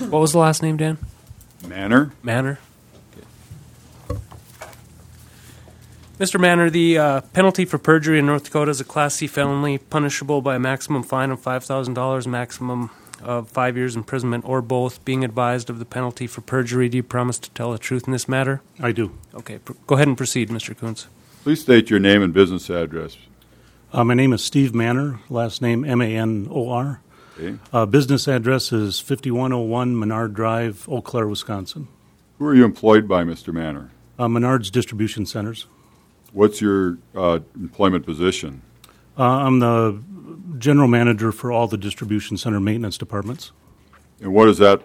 What was the last name, Dan? Manor. Manor. Mr. Manor, the penalty for perjury in North Dakota is a Class C felony punishable by a maximum fine of $5,000, maximum of 5 years imprisonment, or both. Being advised of the penalty for perjury, do you promise to tell the truth in this matter? I do. Okay, go ahead and proceed, Mr. Kuntz. Please state your name and business address. My name is Steve Manor, last name Manor. Okay. Business address is 5101 Menard Drive, Eau Claire, Wisconsin. Who are you employed by, Mr. Manor? Menard's Distribution Centers. What's your employment position? I'm the general manager for all the distribution center maintenance departments. And what does that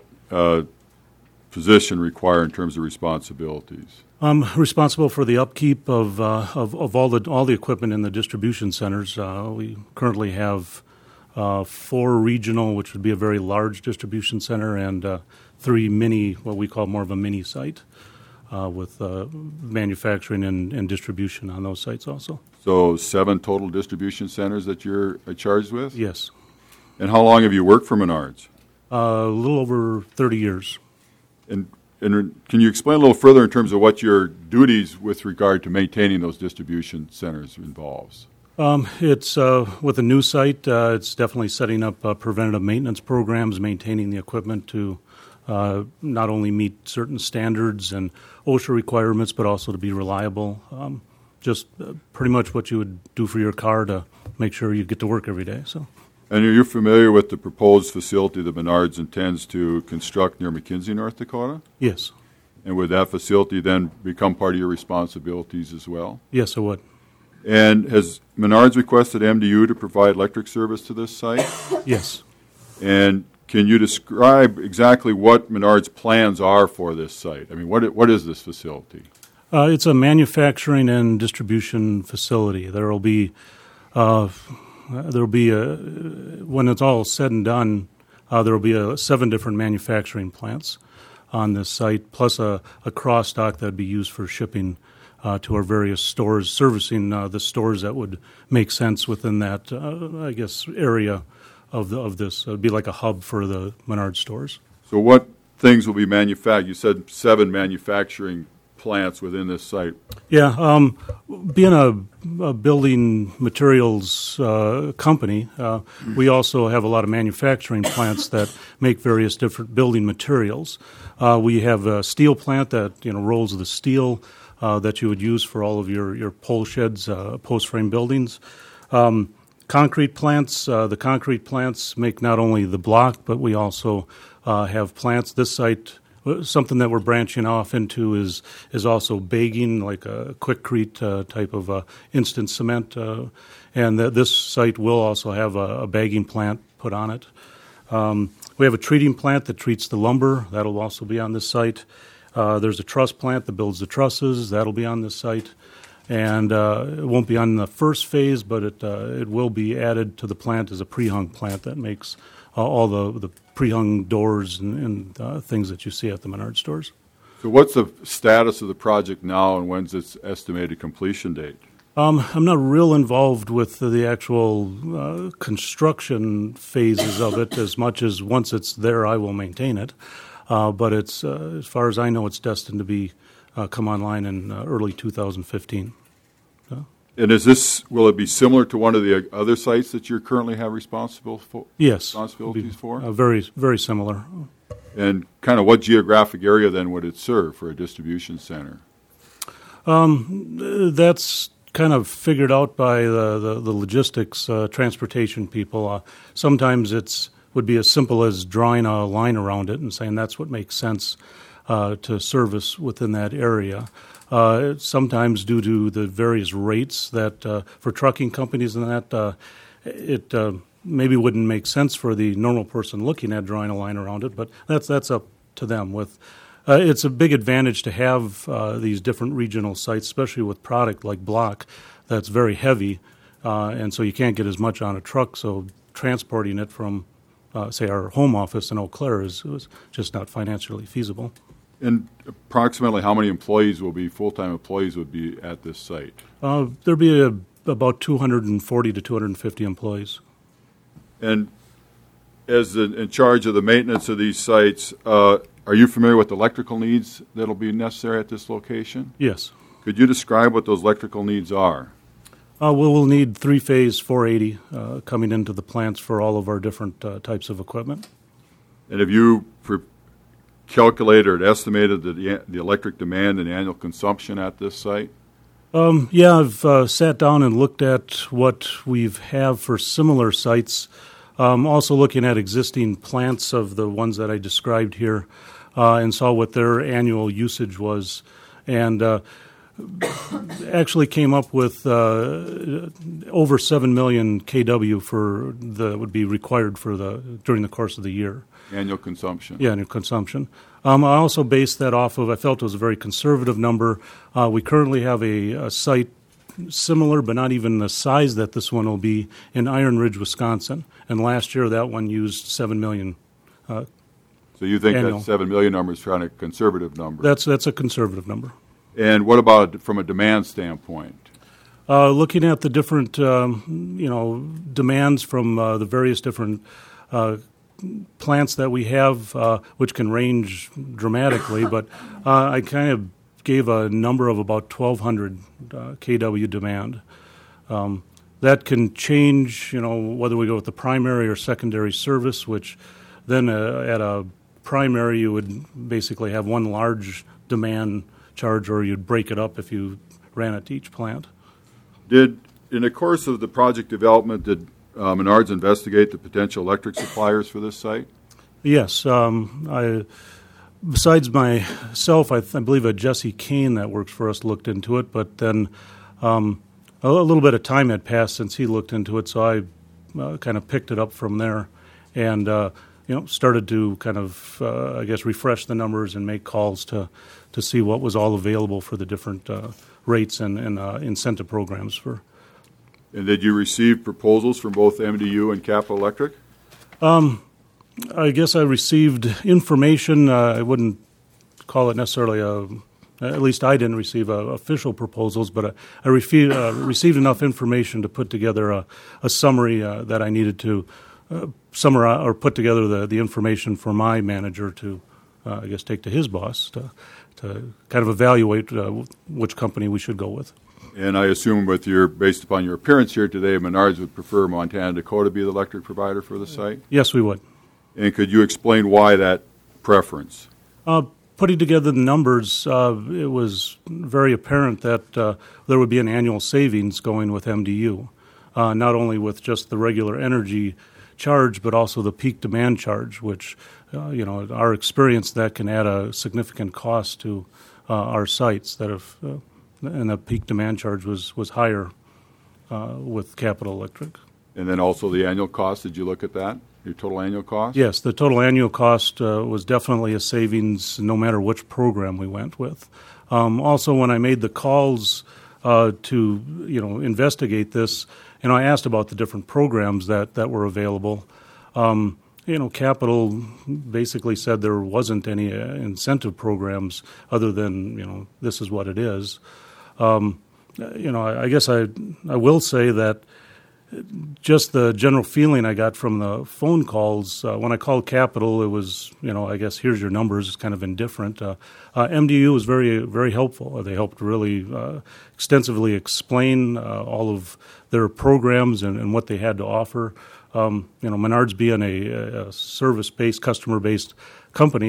position require in terms of responsibilities? I'm responsible for the upkeep of all the equipment in the distribution centers. We currently have 4 regional, which would be a very large distribution center, and 3 mini, what we call more of a mini site, with manufacturing and distribution on those sites also. So 7 total distribution centers that you're charged with? Yes. And how long have you worked for Menards? A little over 30 years. And can you explain a little further in terms of what your duties with regard to maintaining those distribution centers involves? It's with a new site, it's definitely setting up preventative maintenance programs, maintaining the equipment to not only meet certain standards and OSHA requirements, but also to be reliable. Just pretty much what you would do for your car to make sure you get to work every day. So. And are you familiar with the proposed facility that Menards intends to construct near McKinsey, North Dakota? Yes. And would that facility then become part of your responsibilities as well? Yes, it would. And has Menards requested MDU to provide electric service to this site? Yes. And can you describe exactly what Menards' plans are for this site? I mean, what is this facility? It's a manufacturing and distribution facility. There will be when it's all said and done, there will be 7 different manufacturing plants on this site, plus a cross dock that would be used for shipping to our various stores, servicing the stores that would make sense within that, area of this. It would be like a hub for the Menards stores. So what things will be manufactured? You said 7 manufacturing plants within this site. Yeah, being a building materials company, we also have a lot of manufacturing plants that make various different building materials. We have a steel plant that rolls the steel that you would use for all of your pole sheds, post frame buildings. Concrete plants. The concrete plants make not only the block, but we also have plants. This site. Something that we're branching off into is also bagging, like a Quikrete type of instant cement, and this site will also have a bagging plant put on it. We have a treating plant that treats the lumber. That'll also be on this site. There's a truss plant that builds the trusses. That'll be on this site. And it won't be on the first phase, but it will be added to the plant as a pre-hung plant that makes all the pre-hung doors and things that you see at the Menards stores. So what's the status of the project now, and when's its estimated completion date? I'm not real involved with the actual construction phases of it as much as once it's there, I will maintain it. But it's as far as I know, it's destined to be come online in early 2015. And will it be similar to one of the other sites that you currently have responsibilities for? Very, very similar. And kind of what geographic area then would it serve for a distribution center? That's kind of figured out by the logistics, transportation people. Sometimes would be as simple as drawing a line around it and saying that's what makes sense to service within that area. Sometimes due to the various rates that for trucking companies and that, it maybe wouldn't make sense for the normal person looking at drawing a line around it, but that's up to them. It's a big advantage to have these different regional sites, especially with product like block that's very heavy, and so you can't get as much on a truck, so transporting it from, say, our home office in Eau Claire is just not financially feasible. And approximately how many full-time employees would be at this site? There'd be about 240 to 250 employees. And as in charge of the maintenance of these sites, are you familiar with the electrical needs that will be necessary at this location? Yes. Could you describe what those electrical needs are? We'll need three-phase 480 coming into the plants for all of our different types of equipment. And have you calculated or estimated the electric demand and annual consumption at this site? Yeah, I've sat down and looked at what we have for similar sites. Also looking at existing plants of the ones that I described here, and saw what their annual usage was, and actually came up with over 7 million kW for would be required for during the course of the year. Annual consumption. Yeah, annual consumption. I also based that off of, I felt it was a very conservative number. We currently have a site similar, but not even the size that this one will be, in Iron Ridge, Wisconsin. And last year that one used 7 million. So you think annual. that 7 million number is kind of a conservative number? That's a conservative number. And what about from a demand standpoint? Looking at the different, demands from the various different plants that we have, which can range dramatically, but I kind of gave a number of about 1,200 kW demand. That can change, whether we go with the primary or secondary service, which then at a primary you would basically have one large demand charge, or you'd break it up if you ran it to each plant. In the course of the project development, did Menards investigate the potential electric suppliers for this site? Yes. Besides myself, I believe Jesse Kane that works for us looked into it, but then a little bit of time had passed since he looked into it, so I kind of picked it up from there and started to kind of, refresh the numbers and make calls to see what was all available for the different rates and incentive programs for. And did you receive proposals from both MDU and Capital Electric? I guess I received information. I wouldn't call it necessarily at least I didn't receive official proposals, but I received enough information to put together a summary that I needed to summarize or put together the information for my manager to, take to his boss to kind of evaluate which company we should go with. And I assume based upon your appearance here today, Menards would prefer Montana Dakota be the electric provider for the site? Yes, we would. And could you explain why that preference? Putting together the numbers, it was very apparent that there would be an annual savings going with MDU, not only with just the regular energy charge, but also the peak demand charge, which, our experience, that can add a significant cost to our sites. And the peak demand charge was higher with Capital Electric. And then also the annual cost. Did you look at that? Your total annual cost? Yes, the total annual cost was definitely a savings no matter which program we went with. Also, when I made the calls to investigate this, I asked about the different programs that were available. Capital basically said there wasn't any incentive programs other than this is what it is. I guess I will say that just the general feeling I got from the phone calls, when I called Capital, it was, here's your numbers, it's kind of indifferent. MDU was very, very helpful. They helped really extensively explain all of their programs and what they had to offer. Menards being a service-based, customer-based company,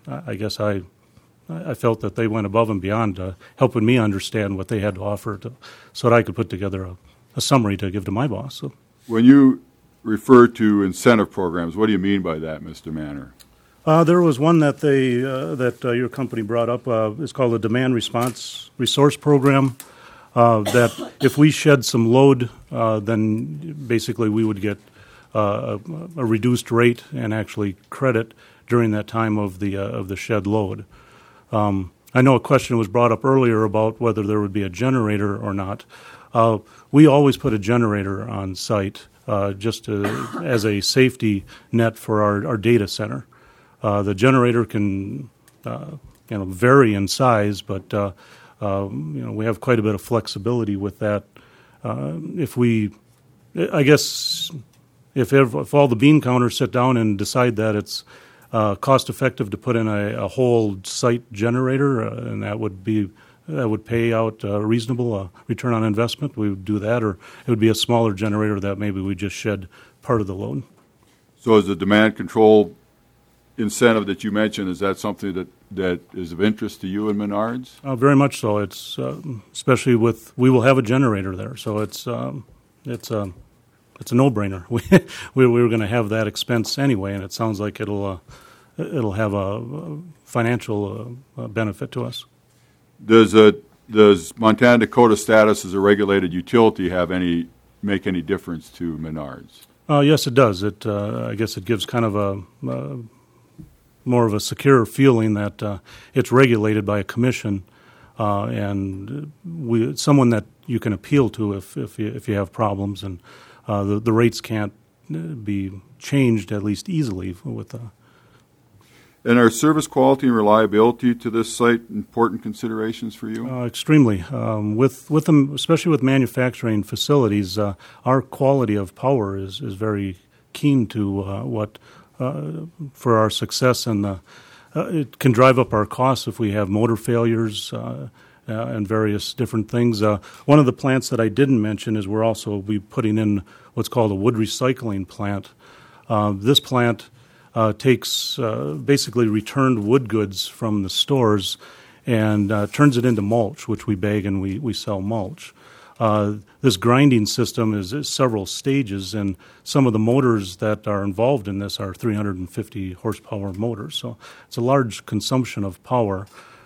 I felt that they went above and beyond helping me understand what they had to offer so that I could put together a summary to give to my boss. So. When you refer to incentive programs, what do you mean by that, Mr. Manor? There was one that your company brought up. It's called a Demand Response Resource Program. That if we shed some load, then basically we would get a reduced rate and actually credit during that time of the shed load. I know a question was brought up earlier about whether there would be a generator or not. We always put a generator on site just as a safety net for our data center. The generator can vary in size, but we have quite a bit of flexibility with that. if all the bean counters sit down and decide that it's cost effective to put in a whole site generator, and that would pay out a reasonable return on investment, we would do that, or it would be a smaller generator that maybe we just shed part of the load. So is the demand control incentive that you mentioned, is that something that is of interest to you in Menards? Very much so. It's especially we will have a generator there, so it's a no-brainer. We were going to have that expense anyway, and it sounds like it'll have a financial benefit to us. Does Montana Dakota status as a regulated utility make any difference to Menards? Yes, it does. I guess it gives kind of a more of a secure feeling that it's regulated by a commission, and someone that you can appeal to if you have problems, and the rates can't be changed at least easily with. And are service quality and reliability to this site important considerations for you? Extremely. With them, especially with manufacturing facilities, our quality of power is very keen to for our success, and it can drive up our costs if we have motor failures and various different things. One of the plants that I didn't mention is we're also be putting in what's called a wood recycling plant. This plant takes basically returned wood goods from the stores and turns it into mulch, which we bag and we sell mulch. This grinding system is several stages, and some of the motors that are involved in this are 350 horsepower motors, so it's a large consumption of power.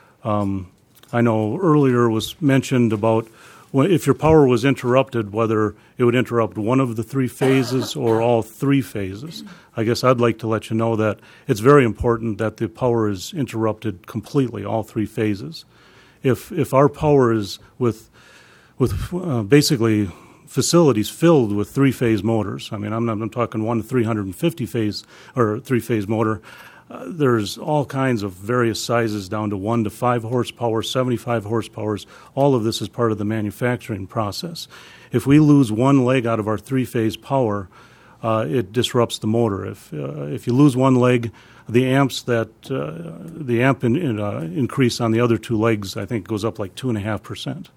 I know earlier was mentioned about if your power was interrupted, whether it would interrupt one of the three phases or all three phases. I guess I'd like to let you know that it's very important that the power is interrupted completely, all three phases. If our power is with basically facilities filled with three-phase motors, I mean, I'm talking 1 to 350 phase or three-phase motor. There's all kinds of various sizes down to 1 to 5 horsepower, 75 horsepowers. All of this is part of the manufacturing process. If we lose one leg out of our three-phase power, it disrupts the motor. If you lose one leg, the amps increase on the other two legs, I think, goes up like 2.5%.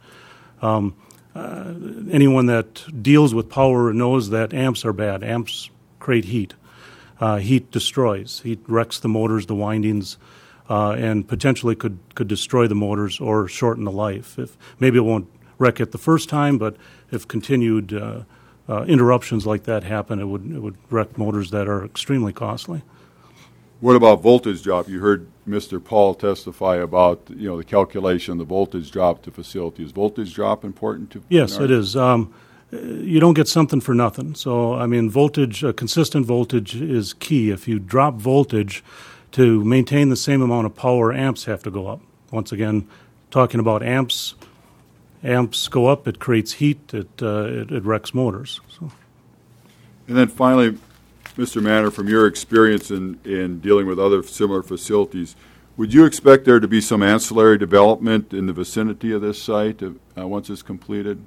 Anyone that deals with power knows that amps are bad. Amps create heat. Heat destroys. Heat wrecks the motors, the windings, and potentially could destroy the motors or shorten the life. Maybe it won't wreck it the first time, but if continued interruptions like that happen, it would wreck motors that are extremely costly. What about voltage drop? You heard Mr. Paul testify about the calculation, the voltage drop to facility. Is voltage drop important to? Yes, it is. You don't get something for nothing. So, I mean, consistent voltage is key. If you drop voltage to maintain the same amount of power, amps have to go up. Once again, talking about amps go up, it creates heat, it wrecks motors. So. And then finally, Mr. Manor, from your experience in dealing with other similar facilities, would you expect there to be some ancillary development in the vicinity of this site once it's completed?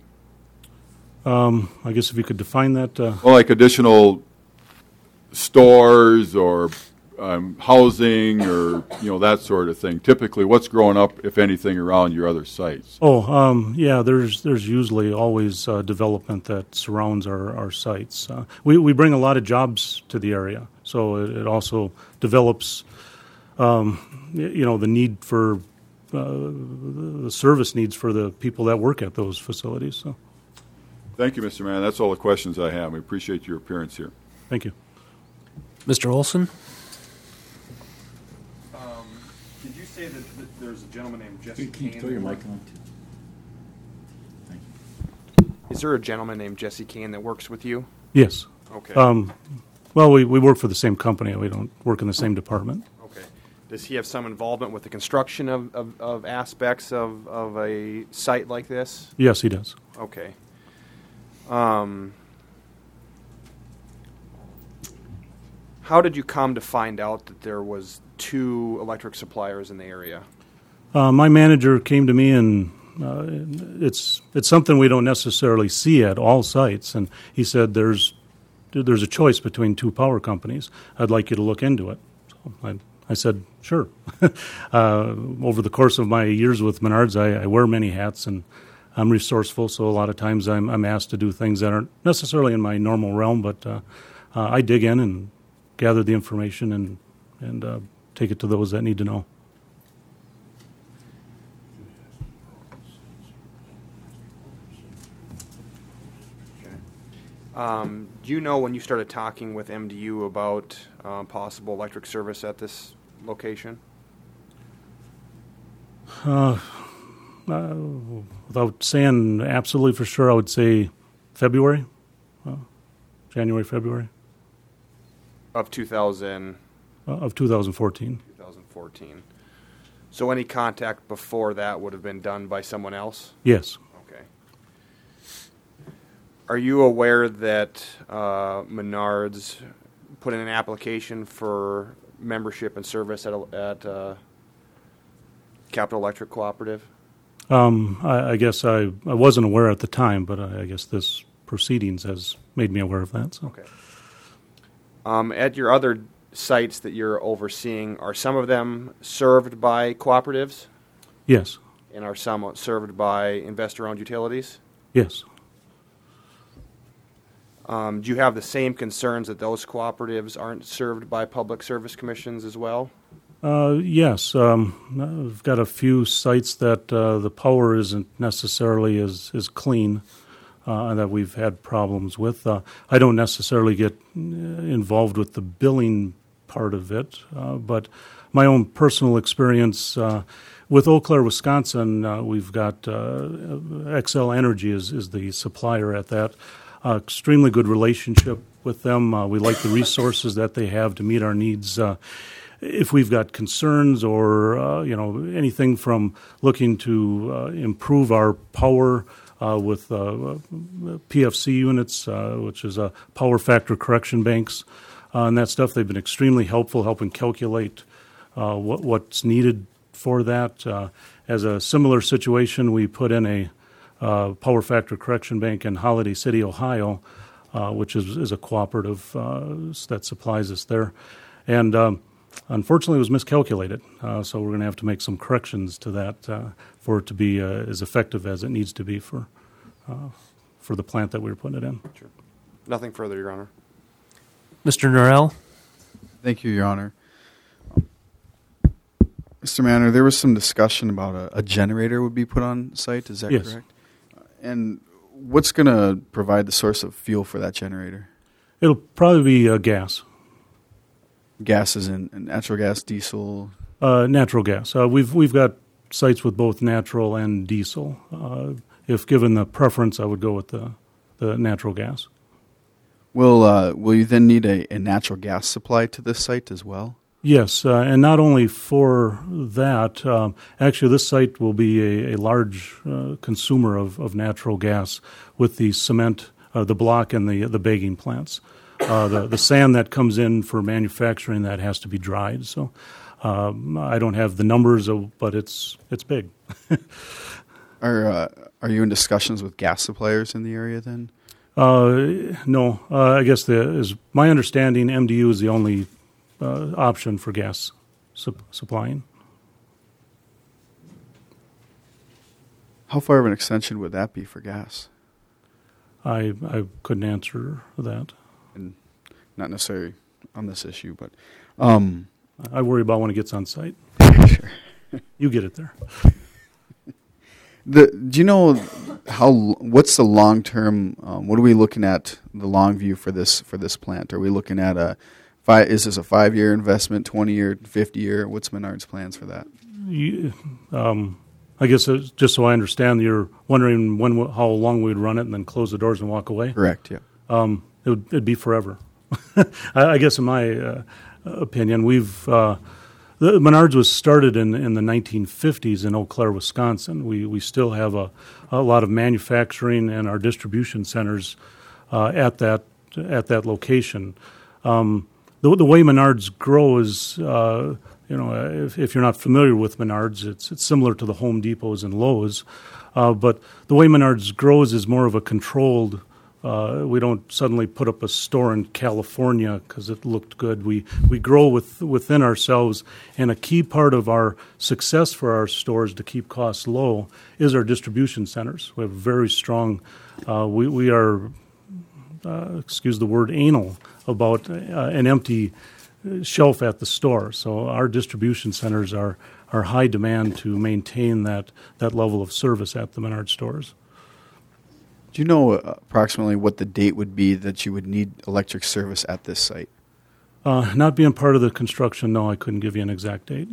I guess if you could define that. Well, like additional stores or housing or that sort of thing. Typically, what's growing up, if anything, around your other sites? Yeah, there's usually always development that surrounds our sites. We bring a lot of jobs to the area, so it also develops the need for the service needs for the people that work at those facilities. So. Thank you, Mr. Mann. That's all the questions I have. We appreciate your appearance here. Thank you. Mr. Olson? Did you say that there's a gentleman named Jesse Kane? Can you throw your mic on, too? Thank you. Is there a gentleman named Jesse Kane that works with you? Yes. Okay. Well, we work for the same company. We don't work in the same department. Okay. Does he have some involvement with the construction of aspects of a site like this? Yes, he does. Okay. How did you come to find out that there was 2 electric suppliers in the area? My manager came to me, and it's something we don't necessarily see at all sites. And he said, "There's there's a choice between two power companies. I'd like you to look into it. So I said, sure. Over the course of my years with Menards, I wear many hats, and I'm resourceful, so a lot of times I'm asked to do things that aren't necessarily in my normal realm, but I dig in and gather the information and take it to those that need to know. Do you know when you started talking with MDU about possible electric service at this location? Without saying absolutely for sure, I would say February, January, February Of 2000, of 2014. 2014. So any contact before that would have been done by someone else? Yes. Okay. Are you aware that Menards put in an application for membership and service at Capital Electric Cooperative? I guess I wasn't aware at the time, but I guess this proceedings has made me aware of that. So. Okay. At your other sites that you're overseeing, are some of them served by cooperatives? Yes. And are some served by investor-owned utilities? Yes. Do you have the same concerns that those cooperatives aren't served by public service commissions as well? Yes. I've got a few sites that the power isn't necessarily as clean that we've had problems with. I don't necessarily get involved with the billing part of it, but my own personal experience with Eau Claire, Wisconsin, we've got Xcel Energy is the supplier at that. Extremely good relationship with them. We like the resources that they have to meet our needs. If we've got concerns or anything from looking to improve our power with PFC units, which is power factor correction banks, and that stuff, they've been extremely helpful, helping calculate what's needed for that. As a similar situation, we put in a power factor correction bank in Holiday City, Ohio, which is a cooperative that supplies us there. And unfortunately, it was miscalculated, so we're going to have to make some corrections to that for it to be as effective as it needs to be for the plant that we were putting it in. Sure. Nothing further, Your Honor. Mr. Norrell? Thank you, Your Honor. Mr. Manor, there was some discussion about a generator would be put on site. Is that Yes. correct? And what's going to provide the source of fuel for that generator? It'll probably be gas. Gas is in natural gas, diesel. Natural gas. We've got sites with both natural and diesel. If given the preference, I would go with the natural gas. Will you then need a natural gas supply to this site as well? Yes, and not only for that, actually this site will be a large consumer of natural gas with the cement, the block, and the bagging plants. The sand that comes in for manufacturing, that has to be dried. So I don't have the numbers, but it's big. Are you in discussions with gas suppliers in the area then? No. I guess is my understanding, MDU is the only option for gas supplying. How far of an extension would that be for gas? I couldn't answer that. And not necessarily on this issue, but I worry about when it gets on site. sure. You get it there. Do you know what's the long term? What are we looking at? The long view for this plant? Are we looking at is this a 5-year investment, 20-year, 50-year? What's Menards' plans for that? I guess just so I understand, you're wondering how long we'd run it and then close the doors and walk away? Correct. Yeah. It'd be forever. I guess in my opinion, Menards was started in the 1950s in Eau Claire, Wisconsin. We still have a lot of manufacturing and our distribution centers at that location. The way Menards grow is, if you're not familiar with Menards, it's similar to the Home Depots and Lowe's. But the way Menards grows is more of a controlled We don't suddenly put up a store in California because it looked good. We grow within ourselves, and a key part of our success for our stores to keep costs low is our distribution centers. We have very strong. We are, excuse the word, anal about an empty shelf at the store. So our distribution centers are high demand to maintain that level of service at the Menard stores. Do you know approximately what the date would be that you would need electric service at this site? Not being part of the construction, no, I couldn't give you an exact date.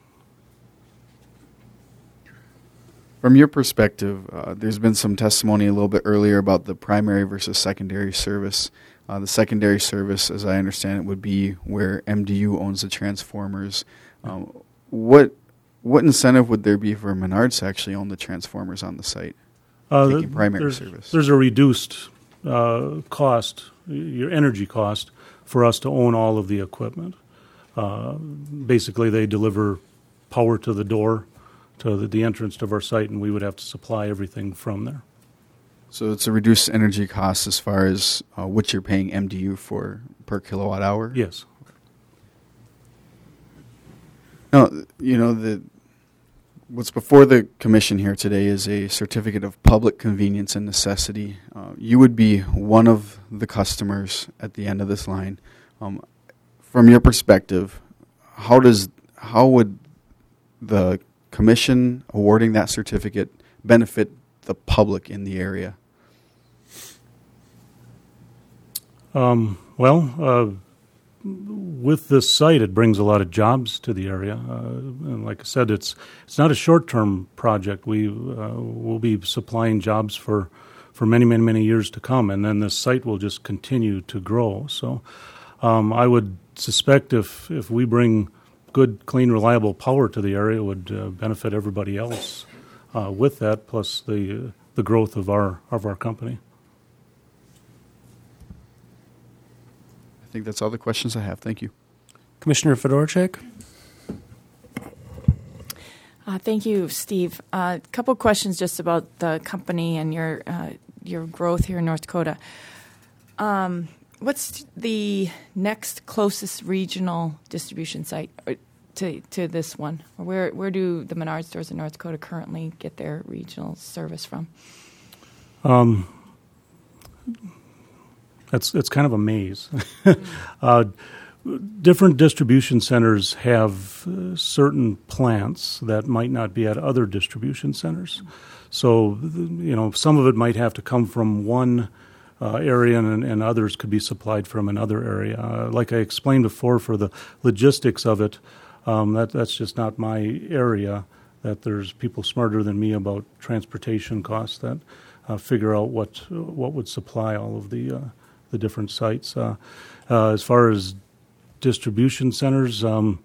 From your perspective, there's been some testimony a little bit earlier about the primary versus secondary service. The secondary service, as I understand it, would be where MDU owns the transformers. What incentive would there be for Menards to actually own the transformers on the site? Taking primary service. There's a reduced cost, your energy cost, for us to own all of the equipment. Basically, they deliver power to the door, to the entrance of our site, and we would have to supply everything from there. So it's a reduced energy cost as far as what you're paying MDU for per kilowatt hour? Yes. Now, what's before the commission here today is a certificate of public convenience and necessity. You would be one of the customers at the end of this line. From your perspective, how would the commission awarding that certificate benefit the public in the area? With this site, it brings a lot of jobs to the area. And like I said, it's not a short-term project. We will be supplying jobs for many, many, many years to come, and then this site will just continue to grow. So I would suspect if we bring good, clean, reliable power to the area, it would benefit everybody else with that, plus the growth of our company. I think that's all the questions I have. Thank you. Commissioner Fedorchak? Thank you, Steve. A couple questions just about the company and your growth here in North Dakota. What's the next closest regional distribution site to this one? Or where do the Menard stores in North Dakota currently get their regional service from? It's kind of a maze. Different distribution centers have certain plants that might not be at other distribution centers. So, some of it might have to come from one area and others could be supplied from another area. Like I explained before, for the logistics of it, that's just not my area. That there's people smarter than me about transportation costs that figure out what would supply all of the different sites. As far as distribution centers, like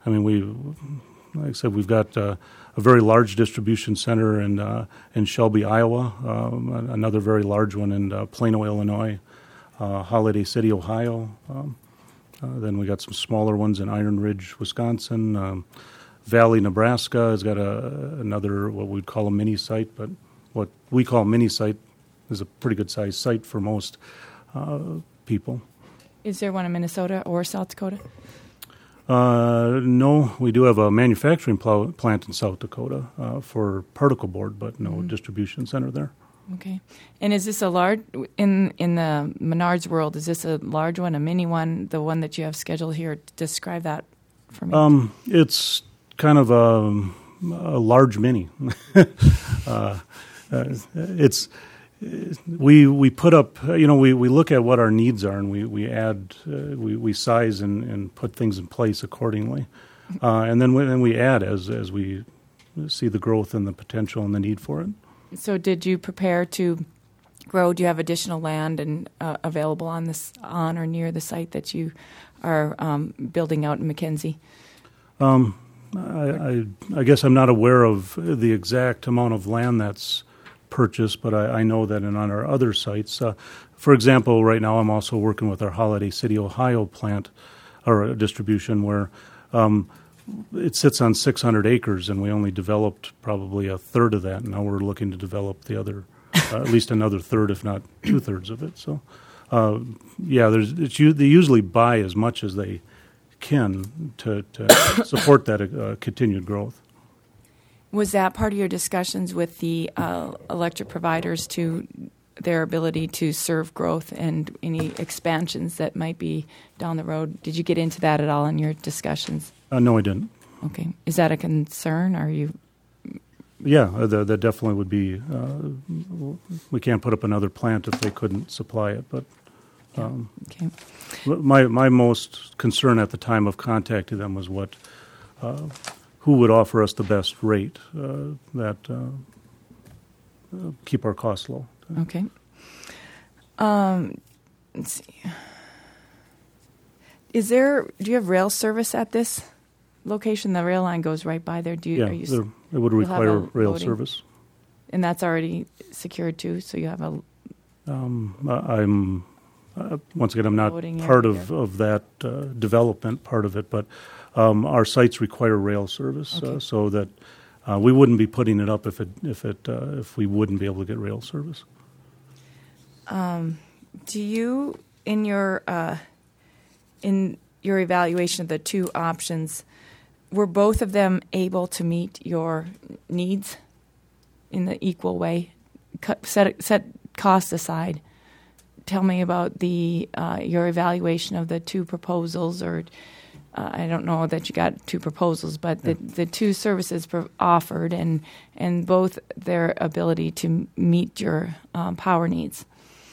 I said, we've got a very large distribution center in Shelby, Iowa, another very large one in Plano, Illinois, Holiday City, Ohio. Then we got some smaller ones in Iron Ridge, Wisconsin. Valley, Nebraska has got another, what we'd call a mini site, but what we call a mini site is a pretty good sized site for most people. Is there one in Minnesota or South Dakota? No, we do have a manufacturing plant in South Dakota for particle board, but no distribution center there. Okay. And is this a large, in the Menards world, is this a large one, a mini one, the one that you have scheduled here? Describe that for me. It's kind of a large mini. We put up, we look at what our needs are, and we add, we size and put things in place accordingly, and then we add as we see the growth and the potential and the need for it. So, did you prepare to grow? Do you have additional land and available on or near the site that you are building out in McKenzie? I guess I'm not aware of the exact amount of land that's purchase, but I know that on our other sites, for example, right now I'm also working with our Holiday City, Ohio plant or distribution where it sits on 600 acres, and we only developed probably a third of that. Now we're looking to develop the other at least another third, if not 2/3 of it. So, they usually buy as much as they can to support that continued growth. Was that part of your discussions with the electric providers to their ability to serve growth and any expansions that might be down the road? Did you get into that at all in your discussions? No, I didn't. Okay. Is that a concern? Are you? Yeah, that definitely would be. We can't put up another plant if they couldn't supply it. But Okay. my most concern at the time of contacting them was who would offer us the best rate that keep our costs low. Okay. Let's see. Do you have rail service at this location? The rail line goes right by there. It would you'll have require a rail loading? service. And that's already secured too, so you have a Once again, I'm not Loading part area. of that development part of it, but our sites require rail service, Okay. so that we wouldn't be putting it up if we wouldn't be able to get rail service. Do you, in your evaluation of the two options, were both of them able to meet your needs in the equal way? Set costs aside. Tell me about your evaluation of the two proposals, or I don't know that you got two proposals, but the two services offered and both their ability to meet your power needs.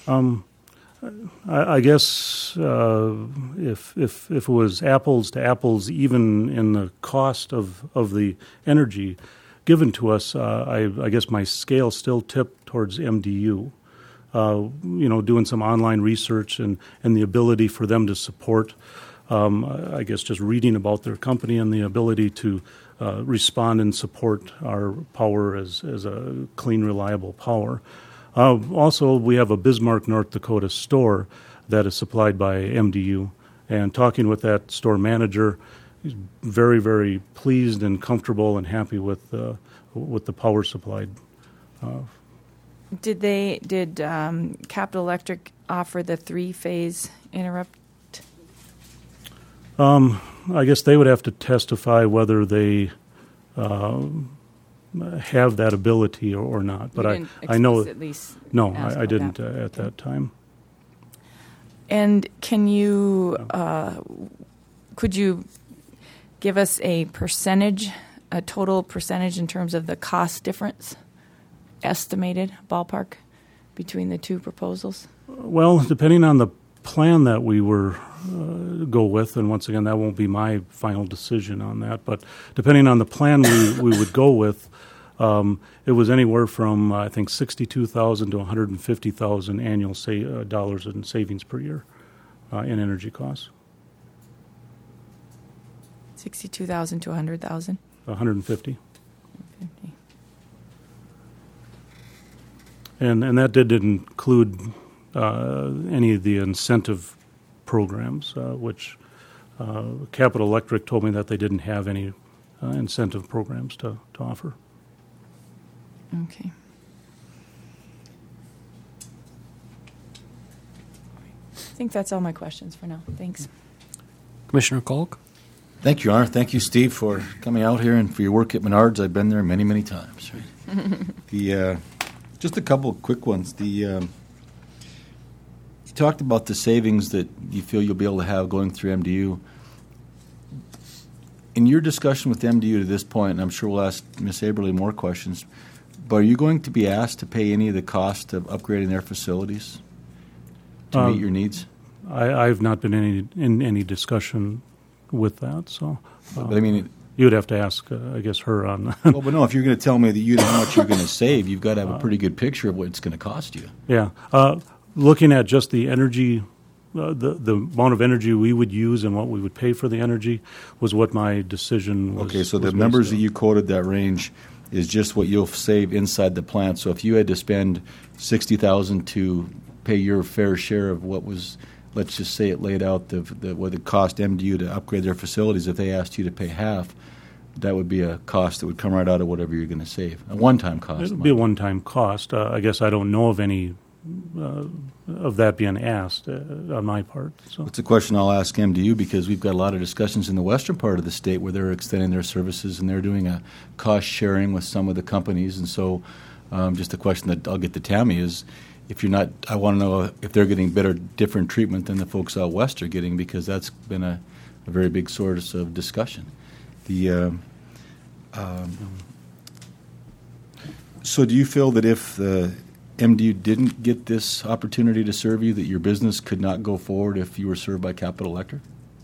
I guess if it was apples to apples, even in the cost of the energy given to us, I guess my scale still tipped towards MDU. Doing some online research and the ability for them to support, I guess just reading about their company and the ability to respond and support our power as a clean, reliable power. Also, we have a Bismarck, North Dakota store that is supplied by MDU, and talking with that store manager, he's very, very pleased and comfortable and happy with the power supplied. Did Capital Electric offer the 3-phase interrupt? I guess they would have to testify whether they have that ability or not. But I know no, I didn't at that time. And can you could you give us a total percentage in terms of the cost difference, estimated ballpark, between the two proposals? Well, depending on the plan that we were go with, and once again, that won't be my final decision on that, but depending on the plan we would go with, it was anywhere from, I think, $62,000 to $150,000 annual dollars in savings per year in energy costs. 62,000 to 100,000. 150. And that did include any of the incentive programs, which Capital Electric told me that they didn't have any incentive programs to offer. Okay. I think that's all my questions for now. Thanks. Commissioner Kolk? Thank you, Honor. Thank you, Steve, for coming out here and for your work at Menards. I've been there many, many times. Right? Just a couple of quick ones. You talked about the savings that you feel you'll be able to have going through MDU. In your discussion with MDU to this point, and I'm sure we'll ask Ms. Aberle more questions, but are you going to be asked to pay any of the cost of upgrading their facilities to meet your needs? I've not been in any discussion with that, so. But I mean, you would have to ask, I guess, her on that. Well, but no, if you're going to tell me that how much you're going to save, you've got to have a pretty good picture of what it's going to cost you. Yeah. Looking at just the energy, the amount of energy we would use and what we would pay for the energy was what my decision was. Okay, so the numbers that you quoted, that range, is just what you'll save inside the plant. So if you had to spend $60,000 to pay your fair share of what was, let's just say it laid out what it cost MDU to upgrade their facilities, if they asked you to pay half, that would be a cost that would come right out of whatever you're going to save, a one-time cost. It would be a one-time cost. I guess I don't know of any of that being asked on my part. So It's a question I'll ask MDU because we've got a lot of discussions in the western part of the state where they're extending their services and they're doing a cost sharing with some of the companies. And so just a question that I'll get to Tammy is, if you're not, I want to know if they're getting better, different treatment than the folks out west are getting, because that's been a very big source of discussion. So do you feel that if the MDU didn't get this opportunity to serve you, that your business could not go forward if you were served by Capital Electric?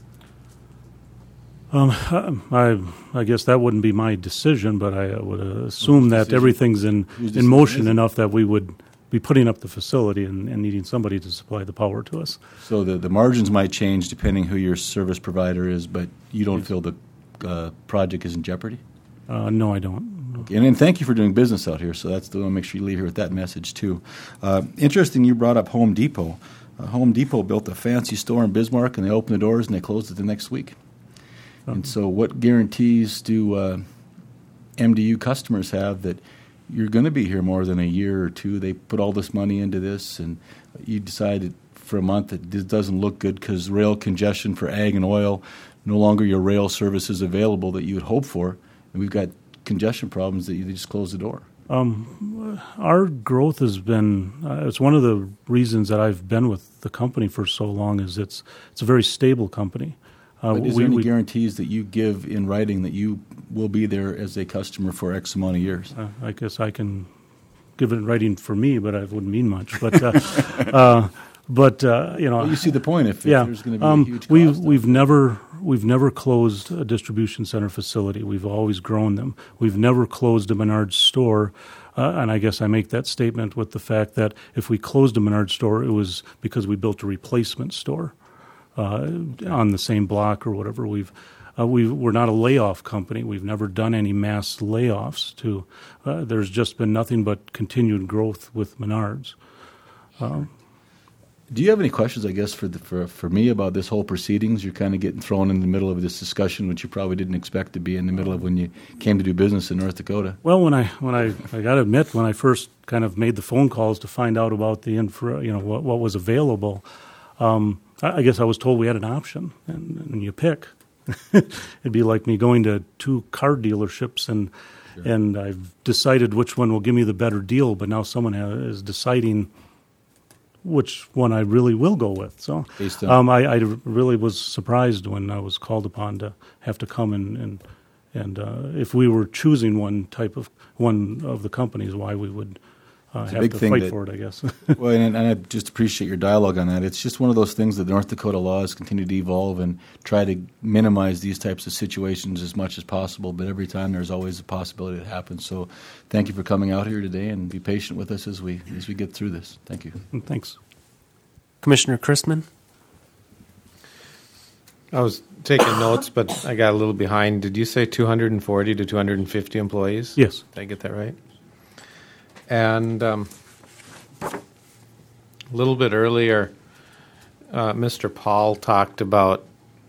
I guess that wouldn't be my decision, but I would assume that everything's in motion enough that we would be putting up the facility and needing somebody to supply the power to us. So the margins might change depending who your service provider is, but you don't feel the project is in jeopardy? No, I don't. Okay. And thank you for doing business out here. So that's the one. Make sure you leave here with that message too. Interesting, you brought up Home Depot. Home Depot built a fancy store in Bismarck, and they opened the doors and they closed it the next week. And so, what guarantees do MDU customers have that you're going to be here more than a year or two? They put all this money into this, and you decided for a month that this doesn't look good because rail congestion for ag and oil, no longer your rail service is available that you would hope for, and we've got congestion problems that you just close the door. Our growth has been, it's one of the reasons that I've been with the company for so long is it's a very stable company. But is there any guarantees that you give in writing that you will be there as a customer for X amount of years? I guess I can give it in writing for me, but it wouldn't mean much. But you know, well, you see the point. If there's going to be a huge cost, we've never closed a distribution center facility. We've always grown them. We've never closed a Menards store. And I guess I make that statement with the fact that if we closed a Menards store, it was because we built a replacement store on the same block or whatever. We're not a layoff company. We've never done any mass layoffs. There's just been nothing but continued growth with Menards. Do you have any questions, I guess, for me about this whole proceedings? You're kind of getting thrown in the middle of this discussion, which you probably didn't expect to be in the middle of when you came to do business in North Dakota. Well, when I got to admit, when I first kind of made the phone calls to find out about the what was available, I guess I was told we had an option, and you pick. It'd be like me going to two car dealerships and I've decided which one will give me the better deal, but now someone is deciding which one I really will go with. So I really was surprised when I was called upon to have to come and if we were choosing one of the companies, why we would have to fight for it, I guess. Well, and I just appreciate your dialogue on that. It's just one of those things that the North Dakota laws continue to evolve and try to minimize these types of situations as much as possible, but every time there's always a possibility that happens. So thank you for coming out here today and be patient with us as we get through this. Thank you. Thanks. Commissioner Christman? I was taking notes, but I got a little behind. Did you say 240 to 250 employees? Yes. Did I get that right? And a little bit earlier, Mr. Paul talked about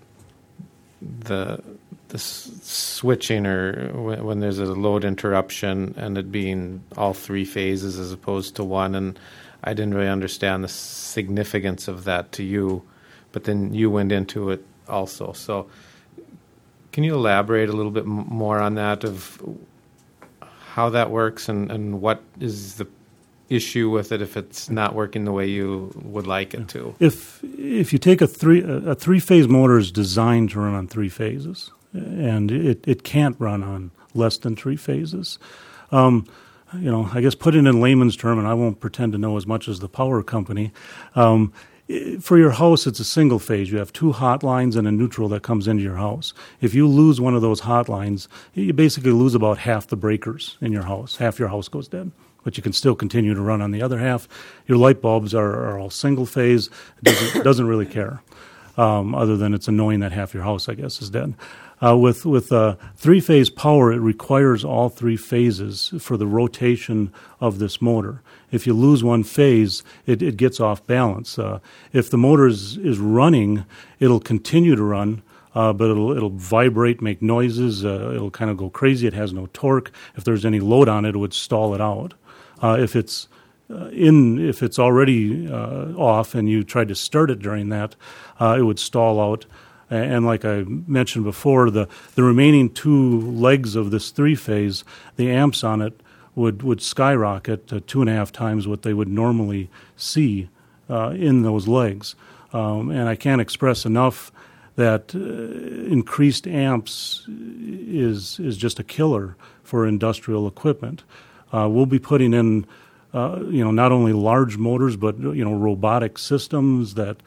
the switching, or when there's a load interruption, and it being all three phases as opposed to one. And I didn't really understand the significance of that to you, but then you went into it also. So can you elaborate a little bit more on that, of how that works and what is the issue with it if it's not working the way you would like it to? If you take a three-phase motor is designed to run on three phases, and it can't run on less than three phases. I guess put it in layman's term, and I won't pretend to know as much as the power company. For your house, it's a single phase. You have two hot lines and a neutral that comes into your house. If you lose one of those hot lines, you basically lose about half the breakers in your house. Half your house goes dead, but you can still continue to run on the other half. Your light bulbs are all single phase. It doesn't really care, other than it's annoying that half your house, I guess, is dead. With three-phase power, it requires all three phases for the rotation of this motor. If you lose one phase, it gets off balance. If the motor is running, it'll continue to run but it'll vibrate, make noises. It'll kind of go crazy. It has no torque. If there's any load on it, it would stall it out. If it's already off and you tried to start it during that, it would stall out. And like I mentioned before, the remaining two legs of this three-phase, the amps on it would skyrocket to 2.5 times what they would normally see in those legs. And I can't express enough that increased amps is just a killer for industrial equipment. We'll be putting in, not only large motors, but robotic systems that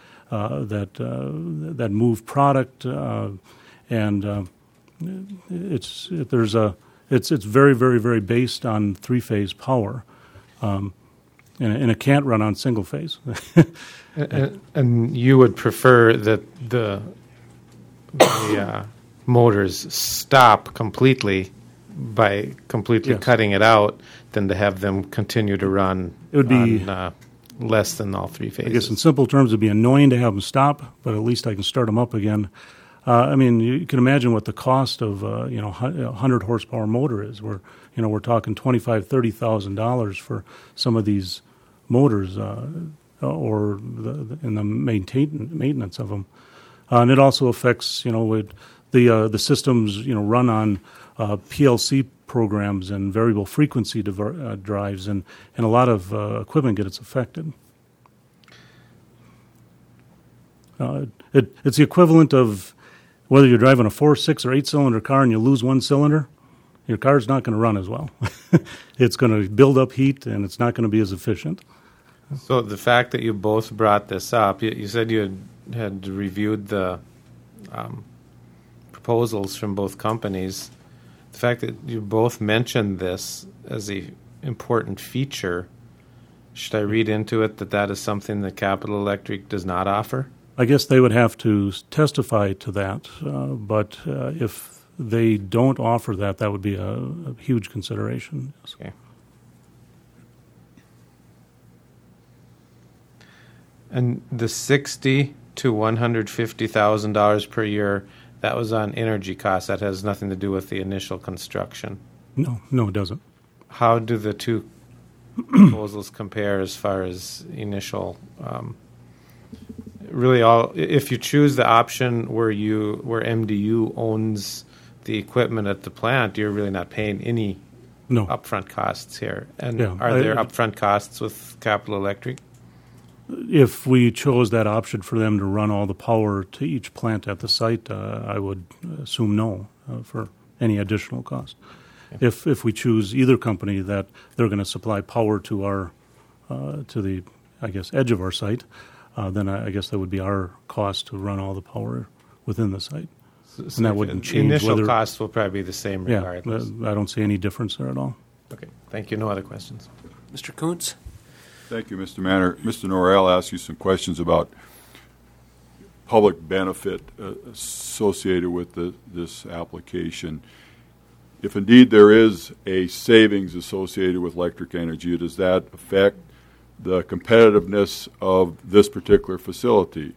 move product, and it's very, very, very based on three-phase power, and it can't run on single phase. And you would prefer that the motors stop completely by completely Yes. cutting it out than to have them continue to run It would be on less than all three phases. I guess in simple terms, it'd be annoying to have them stop, but at least I can start them up again. You can imagine what the cost of a 100 horsepower motor is. We're talking $25,000, $30,000 for some of these motors, or in the maintenance of them, and it also affects with the systems run on PLC programs and variable frequency drives, and a lot of equipment gets affected. It's the equivalent of whether you're driving a 4, 6, or 8-cylinder car and you lose one cylinder, your car's not going to run as well. It's going to build up heat, and it's not going to be as efficient. So the fact that you both brought this up, you said you had reviewed the proposals from both companies. The fact that you both mentioned this as a important feature, should I read into it that is something that Capital Electric does not offer? I guess they would have to testify to that, but if they don't offer that, that would be a huge consideration. Okay. And the $60,000 to $150,000 per year, that was on energy costs. That has nothing to do with the initial construction. No, it doesn't. How do the two proposals compare as far as initial? If you choose the option where MDU owns the equipment at the plant, you're really not paying any upfront costs here. And are there upfront costs with Capital Electric? If we chose that option for them to run all the power to each plant at the site, I would assume no for any additional cost. Okay. If we choose either company that they're going to supply power to our to the edge of our site, then I guess that would be our cost to run all the power within the site, and that wouldn't change. Initial costs will probably be the same regardless. Yeah, I don't see any difference there at all. Okay, thank you. No other questions. Mr. Kuntz? Thank you, Mr. Manner. Mr. Norrell asked you some questions about public benefit associated with this application. If indeed there is a savings associated with electric energy, does that affect the competitiveness of this particular facility?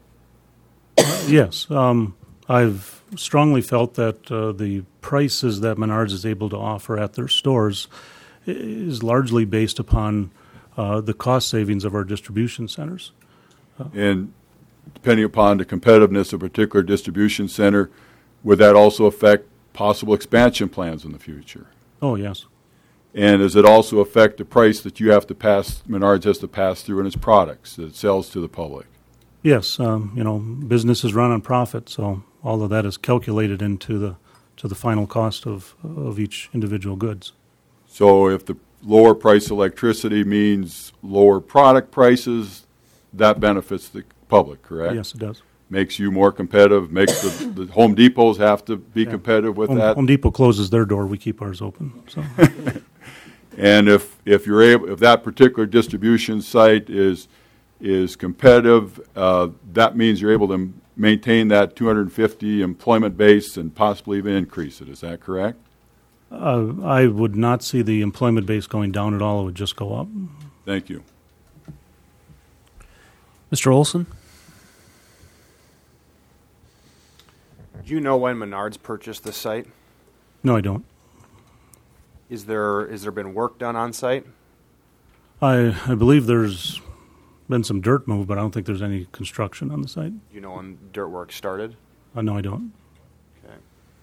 Yes. I've strongly felt that the prices that Menards is able to offer at their stores is largely based upon the cost savings of our distribution centers. And depending upon the competitiveness of a particular distribution center, would that also affect possible expansion plans in the future? Oh, yes. And does it also affect the price that Menards has to pass through in its products that it sells to the public? Yes. Business is run on profit, so all of that is calculated into the final cost of each individual goods. So if the lower price electricity means lower product prices, that benefits the public, correct? Yes, it does. Makes you more competitive, makes the Home Depots have to be competitive with that. Home Depot closes their door, we keep ours open. So. And if that particular distribution site is competitive, that means you're able to maintain that 250 employment base and possibly even increase it. Is that correct? I would not see the employment base going down at all. It would just go up. Thank you. Mr. Olson? Do you know when Menards purchased this site? No, I don't. Is there been work done on site? I believe there's been some dirt moved, but I don't think there's any construction on the site. Do you know when dirt work started? No, I don't. Okay.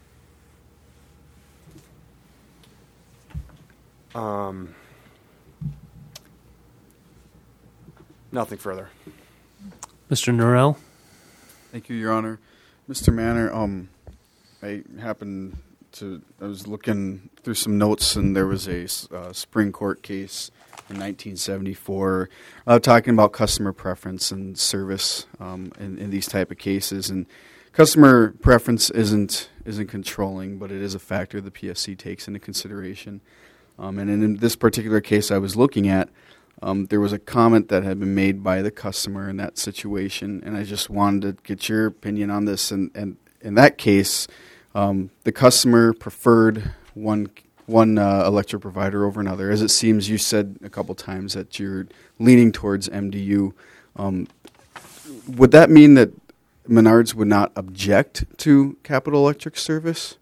Nothing further. Mr. Norrell? Thank you, Your Honor. Mr. Manor, I was looking through some notes, and there was a Supreme Court case in 1974 talking about customer preference and service in these type of cases. And customer preference isn't controlling, but it is a factor the PSC takes into consideration. And in this particular case I was looking at, there was a comment that had been made by the customer in that situation, and I just wanted to get your opinion on this. And in that case, the customer preferred one electric provider over another. As it seems, you said a couple times that you're leaning towards MDU. Would that mean that Menards would not object to Capital Electric service?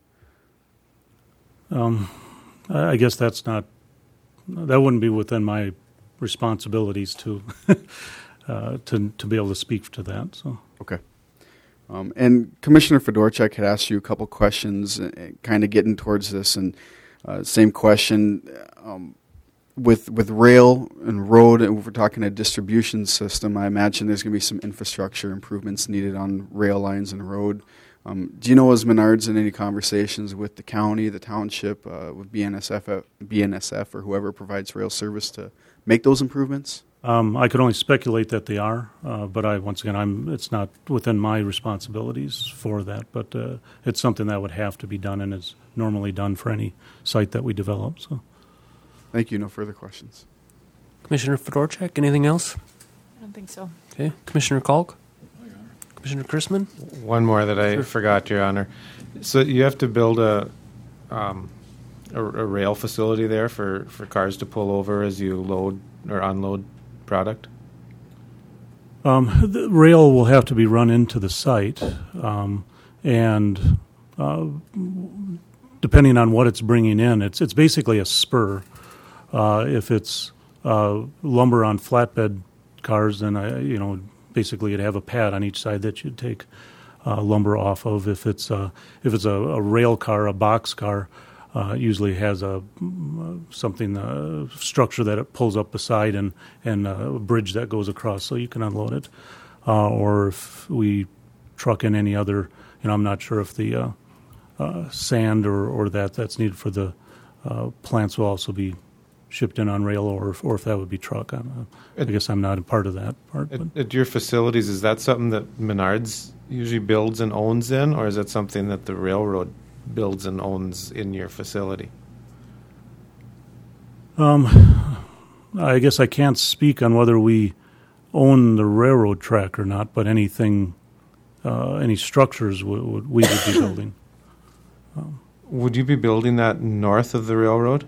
I guess that wouldn't be within my responsibilities to to be able to speak to that. So okay. And Commissioner Fedorchak had asked you a couple questions, kind of getting towards this, and same question with rail and road. And if we're talking a distribution system, I imagine there's going to be some infrastructure improvements needed on rail lines and road. Do you know, as Menards in any conversations with the county, the township, with BNSF, or whoever provides rail service to make those improvements? I could only speculate that they are, but it's not within my responsibilities for that. But it's something that would have to be done, and is normally done for any site that we develop. So, thank you. No further questions. Commissioner Fedorchak, anything else? I don't think so. Okay. Commissioner Kalk? Commissioner Chrisman? One more that I forgot, Your Honor. So you have to build a rail facility there for cars to pull over as you load or unload product? The rail will have to be run into the site, and depending on what it's bringing in, it's basically a spur. If it's lumber on flatbed cars, then basically you'd have a pad on each side that you'd take lumber off of. If it's a rail car, a box car, usually has a structure that it pulls up beside and a bridge that goes across so you can unload it. Or if we truck in any other, I'm not sure if the sand or that's needed for the plants will also be shipped in on rail, or if that would be truck. I guess I'm not a part of that part. At your facilities, is that something that Menards usually builds and owns in, or is that something that the railroad builds and owns in your facility? I guess I can't speak on whether we own the railroad track or not, but anything, any structures we would be building. Would you be building that north of the railroad?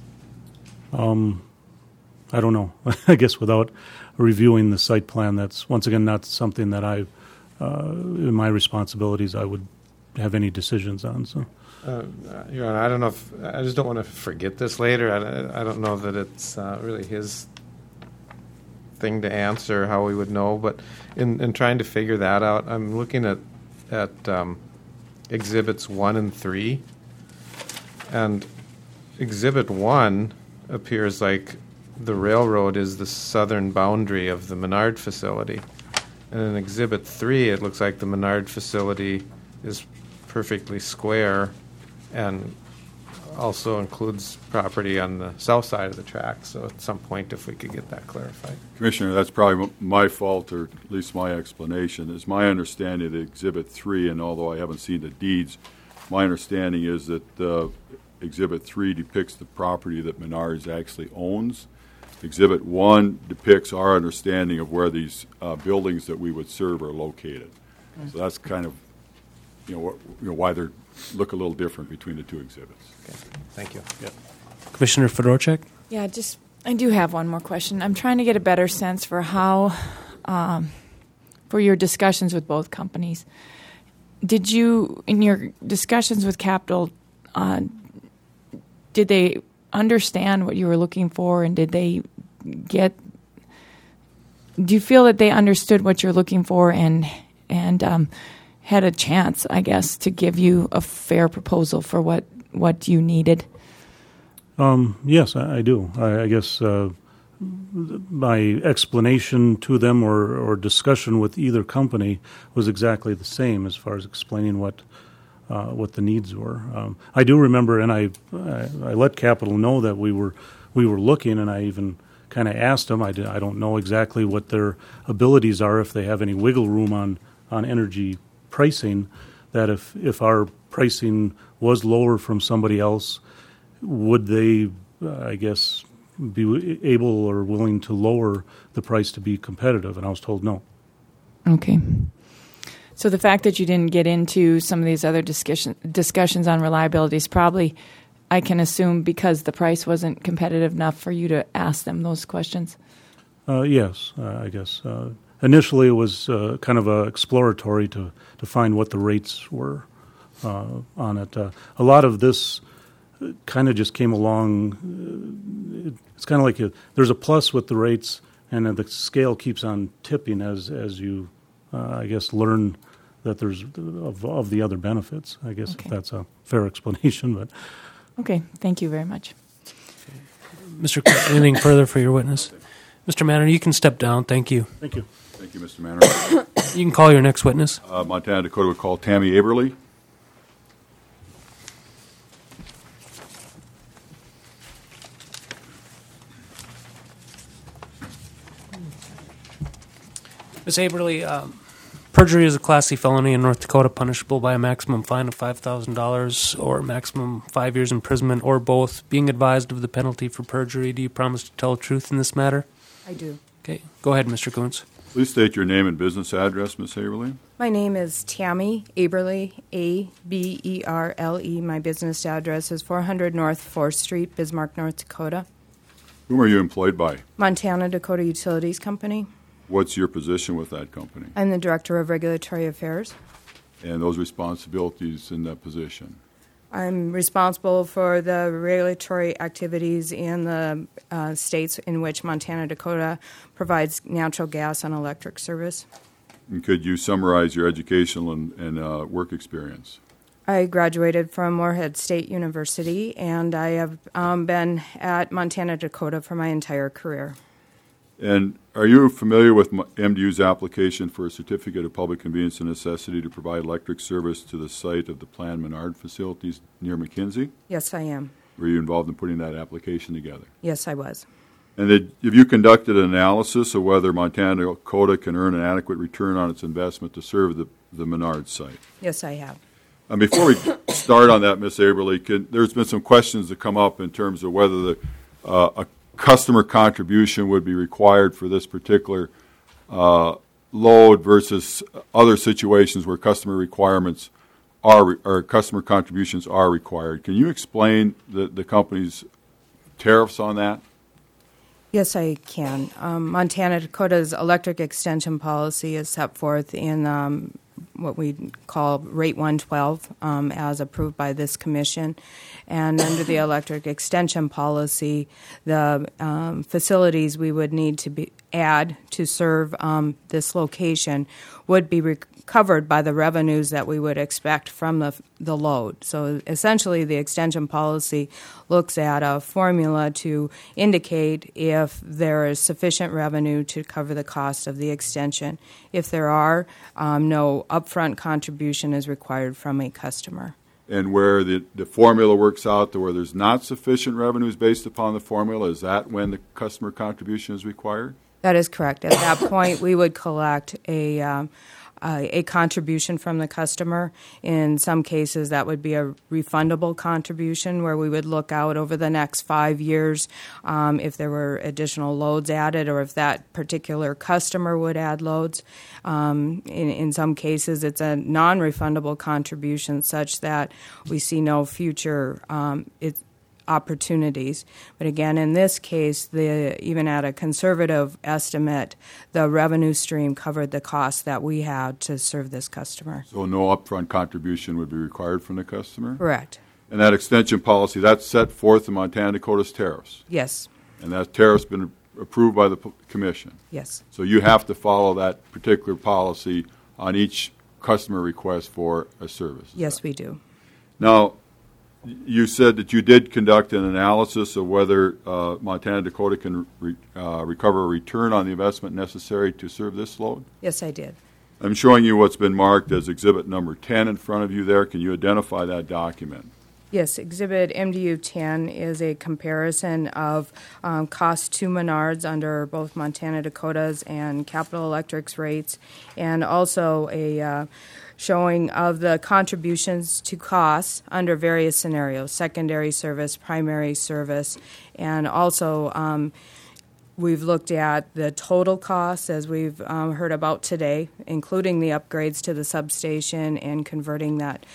I don't know. I guess without reviewing the site plan, that's once again not something that in my responsibilities I would have any decisions on. So, Your Honor, I don't know I just don't want to forget this later. I don't know that it's really his thing to answer how we would know, but in trying to figure that out, I'm looking at Exhibits 1 and 3, and Exhibit 1 appears like the railroad is the southern boundary of the Menard facility. And in Exhibit 3, it looks like the Menard facility is perfectly square and also includes property on the south side of the track. So at some point, if we could get that clarified. Commissioner, that's probably my fault, or at least my explanation. Is my understanding of Exhibit 3, and although I haven't seen the deeds, my understanding is that Exhibit 3 depicts the property that Menards actually owns. Exhibit 1 depicts our understanding of where these buildings that we would serve are located. So that's kind of why they look a little different between the two exhibits. Okay. Thank you. Yeah. Commissioner Fedorchak? Yeah, I do have one more question. I'm trying to get a better sense for how, for your discussions with both companies. Did you, in your discussions with Capital, did they understand what you were looking for, and did they get? Do you feel that they understood what you're looking for and had a chance, I guess, to give you a fair proposal for what you needed? Yes, I do. I guess my explanation to them or discussion with either company was exactly the same as far as explaining what the needs were. I do remember, and I let Capital know that we were looking, and I even kind of asked them. I don't know exactly what their abilities are, if they have any wiggle room on energy pricing, that if our pricing was lower from somebody else, would they, I guess, be able or willing to lower the price to be competitive? And I was told no. Okay. So the fact that you didn't get into some of these other discussions on reliability is probably, I can assume, because the price wasn't competitive enough for you to ask them those questions? Yes, I guess. Initially, it was kind of exploratory to find what the rates were on it. A lot of this kind of just came along. It's kind of like there's a plus with the rates, and then the scale keeps on tipping as you, I guess, learn that there's of the other benefits. I guess if that's a fair explanation, but okay. Thank you very much, Mr. Cook, anything further for your witness? Mr. Manor, you can step down. Thank you. Thank you. Thank you, Mr. Manor. You can call your next witness. Montana Dakota would call Tammy Aberly. Ms. Aberly, perjury is a Class C felony in North Dakota, punishable by a maximum fine of $5,000 or maximum 5 years imprisonment, or both. Being advised of the penalty for perjury, do you promise to tell the truth in this matter? I do. Okay. Go ahead, Mr. Kuntz. Please state your name and business address, Ms. Aberly. My name is Tammy Aberly, Aberle. My business address is 400 North 4th Street, Bismarck, North Dakota. Whom are you employed by? Montana Dakota Utilities Company. What's your position with that company? I'm the Director of Regulatory Affairs. And those responsibilities in that position? I'm responsible for the regulatory activities in the states in which Montana Dakota provides natural gas and electric service. And could you summarize your educational and work experience? I graduated from Moorhead State University, and I have been at Montana Dakota for my entire career. And are you familiar with MDU's application for a Certificate of Public Convenience and Necessity to provide electric service to the site of the planned Menard facilities near McKinsey? Yes, I am. Were you involved in putting that application together? Yes, I was. And have you conducted an analysis of whether Montana Dakota can earn an adequate return on its investment to serve the Menard site? Yes, I have. And before we start on that, Ms. Aberly, there's been some questions that come up in terms of whether a customer contribution would be required for this particular load versus other situations where customer requirements or customer contributions are required. Can you explain the company's tariffs on that? Yes, I can. Montana Dakota's electric extension policy is set forth in what we call Rate 112 as approved by this commission. And under the electric extension policy, the facilities we would need to add to serve this location would be covered by the revenues that we would expect from the load. So essentially the extension policy looks at a formula to indicate if there is sufficient revenue to cover the cost of the extension. If there are, no upfront contribution is required from a customer. And where the formula works out to where there's not sufficient revenues based upon the formula, is that when the customer contribution is required? That is correct. At that point, we would collect a contribution from the customer. In some cases, that would be a refundable contribution where we would look out over the next 5 years if there were additional loads added or if that particular customer would add loads. In some cases, it's a non-refundable contribution such that we see no future opportunities. But again, in this case, even at a conservative estimate, the revenue stream covered the cost that we had to serve this customer. So no upfront contribution would be required from the customer? Correct. And that extension policy, that's set forth in Montana Dakota's tariffs? Yes. And that tariff's been approved by the commission? Yes. So you have to follow that particular policy on each customer request for a service? Yes, we do. Now, you said that you did conduct an analysis of whether Montana Dakota can recover a return on the investment necessary to serve this load? Yes, I did. I'm showing you what's been marked as Exhibit number 10 in front of you there. Can you identify that document? Yes, Exhibit MDU 10 is a comparison of cost to Menards under both Montana Dakota's and Capital Electric's rates, and also a showing of the contributions to costs under various scenarios, secondary service, primary service, and also we've looked at the total costs, as we've heard about today, including the upgrades to the substation and converting that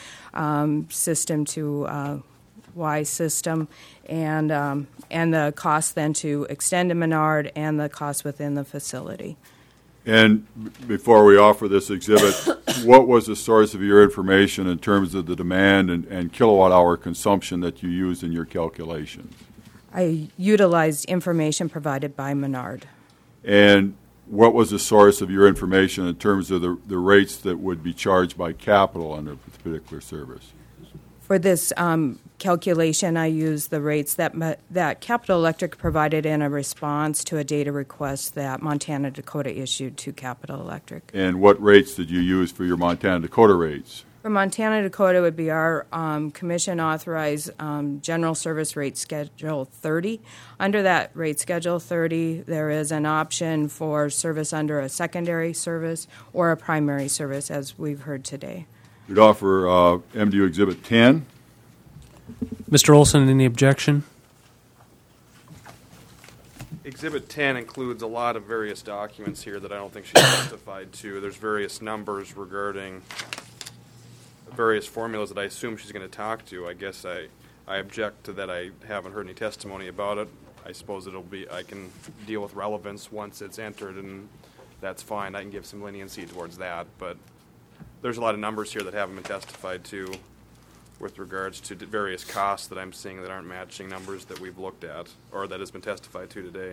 system to Y system, and the cost then to extend to Menard and the cost within the facility. And before we offer this exhibit, what was the source of your information in terms of the demand and kilowatt hour consumption that you used in your calculations? I utilized information provided by Menard. And what was the source of your information in terms of the rates that would be charged by Capital under this particular service? For this calculation, I used the rates that Capital Electric provided in a response to a data request that Montana Dakota issued to Capital Electric. And what rates did you use for your Montana Dakota rates? For Montana Dakota, it would be our commission-authorized General Service Rate Schedule 30. Under that Rate Schedule 30, there is an option for service under a secondary service or a primary service, as we've heard today. We'd offer MDU Exhibit 10. Mr. Olson, any objection? Exhibit 10 includes a lot of various documents here that I don't think she's testified to. There's various numbers regarding various formulas that I assume she's going to talk to. I guess I object to that. I haven't heard any testimony about it. I suppose I can deal with relevance once it's entered, and that's fine. I can give some leniency towards that, but there's a lot of numbers here that haven't been testified to with regards to various costs that I'm seeing that aren't matching numbers that we've looked at or that has been testified to today.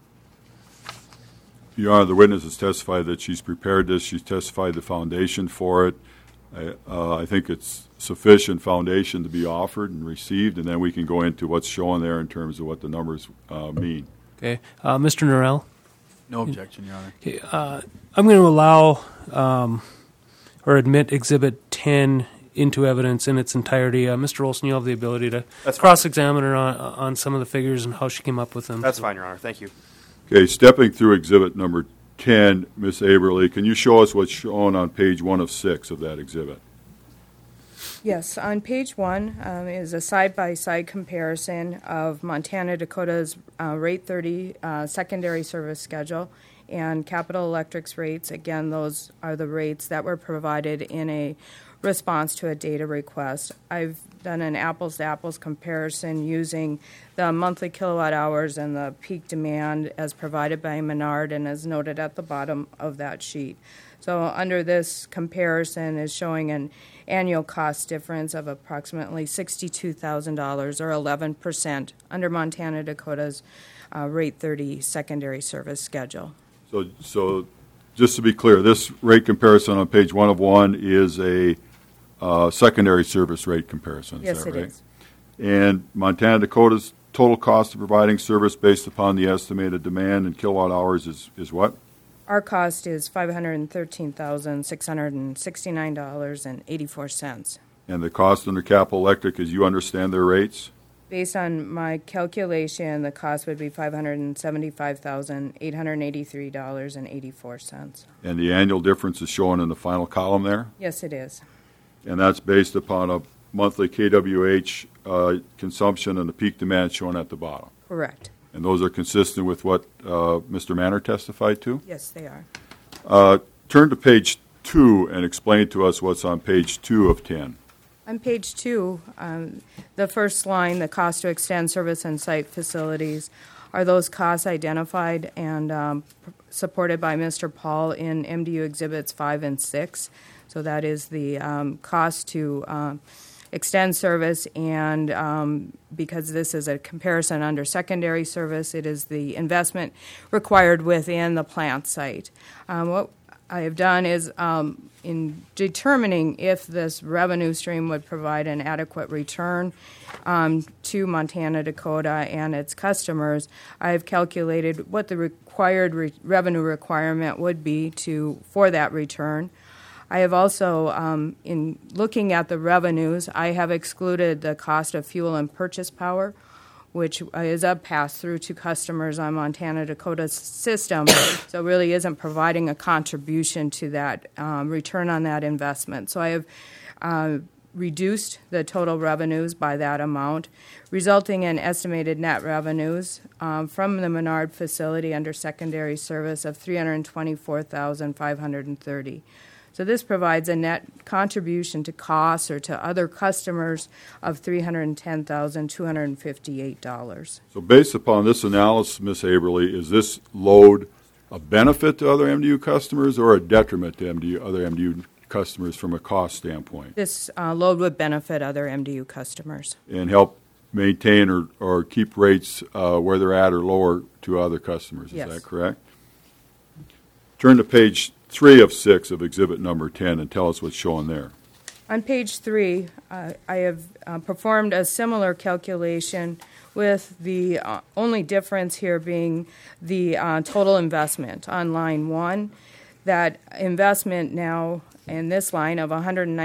Your Honor, the witness has testified that she's prepared this. She's testified the foundation for it. I think it's sufficient foundation to be offered and received, and then we can go into what's shown there in terms of what the numbers mean. Okay. Mr. Norrell? No objection, Your Honor. Okay, I'm going to allow or admit Exhibit 10 into evidence in its entirety. Mr. Olson, you have the ability to cross-examine her on some of the figures and how she came up with them. That's fine, Your Honor. Thank you. Okay, stepping through Exhibit number 10, Ms. Aberle, can you show us what's shown on page 1 of 6 of that exhibit? Yes, on page 1 is a side-by-side comparison of Montana Dakota's Rate 30 secondary service schedule and Capital Electric's rates. Again, those are the rates that were provided in a response to a data request. I've done an apples-to-apples comparison using the monthly kilowatt hours and the peak demand as provided by Menard and as noted at the bottom of that sheet. So under this comparison is showing an annual cost difference of approximately $62,000 or 11% under Montana Dakota's Rate 30 secondary service schedule. So just to be clear, this rate comparison on page 1 of 1 is a secondary service rate comparison, is yes, that right? Yes, it is. And Montana Dakota's total cost of providing service based upon the estimated demand in kilowatt hours is what? Our cost is $513,669.84. And the cost under Capital Electric, as you understand their rates? Based on my calculation, the cost would be $575,883.84. And the annual difference is shown in the final column there? Yes, it is. And that's based upon a monthly KWH consumption and the peak demand shown at the bottom? Correct. And those are consistent with what Mr. Manor testified to? Yes, they are. Turn to page 2 and explain to us what's on page 2 of 10. On page 2, the first line, the cost to extend service and site facilities, are those costs identified and supported by Mr. Paul in MDU Exhibits 5 and 6. So that is the cost to extend service, and because this is a comparison under secondary service, it is the investment required within the plant site. What I have done is in determining if this revenue stream would provide an adequate return to Montana Dakota and its customers, I have calculated what the required revenue requirement would be for that return. I have also, in looking at the revenues, I have excluded the cost of fuel and purchase power, which is a pass-through to customers on Montana Dakota's system, so really isn't providing a contribution to that return on that investment. So I have reduced the total revenues by that amount, resulting in estimated net revenues from the Menard facility under secondary service of $324,530. So this provides a net contribution to costs or to other customers of $310,258. So based upon this analysis, Ms. Haberly, is this load a benefit to other MDU customers or a detriment to other MDU customers from a cost standpoint? This load would benefit other MDU customers. And help maintain or keep rates where they're at or lower to other customers, is Yes. that correct? Turn to page 3 of 6 of exhibit number 10 and tell us what's shown there. On page 3, I have performed a similar calculation with the only difference here being the total investment on line 1. That investment now in this line of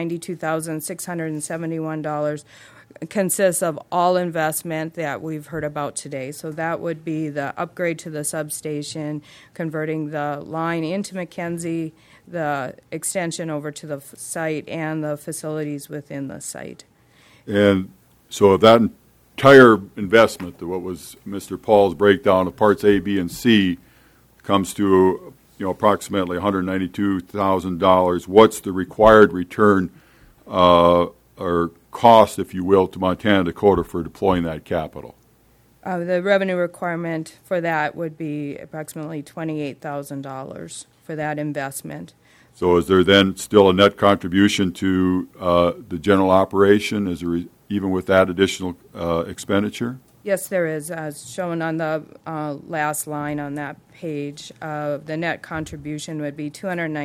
$192,671 consists of all investment that we've heard about today. So that would be the upgrade to the substation, converting the line into McKenzie, the extension over to the site, and the facilities within the site. And so of that entire investment, what was Mr. Paul's breakdown of parts A, B, and C, comes to approximately $192,000. What's the required return or cost, if you will, to Montana Dakota for deploying that capital? The revenue requirement for that would be approximately $28,000 for that investment. So is there then still a net contribution to the general operation even with that additional expenditure? Yes, there is, as shown on the last line on that page. The net contribution would be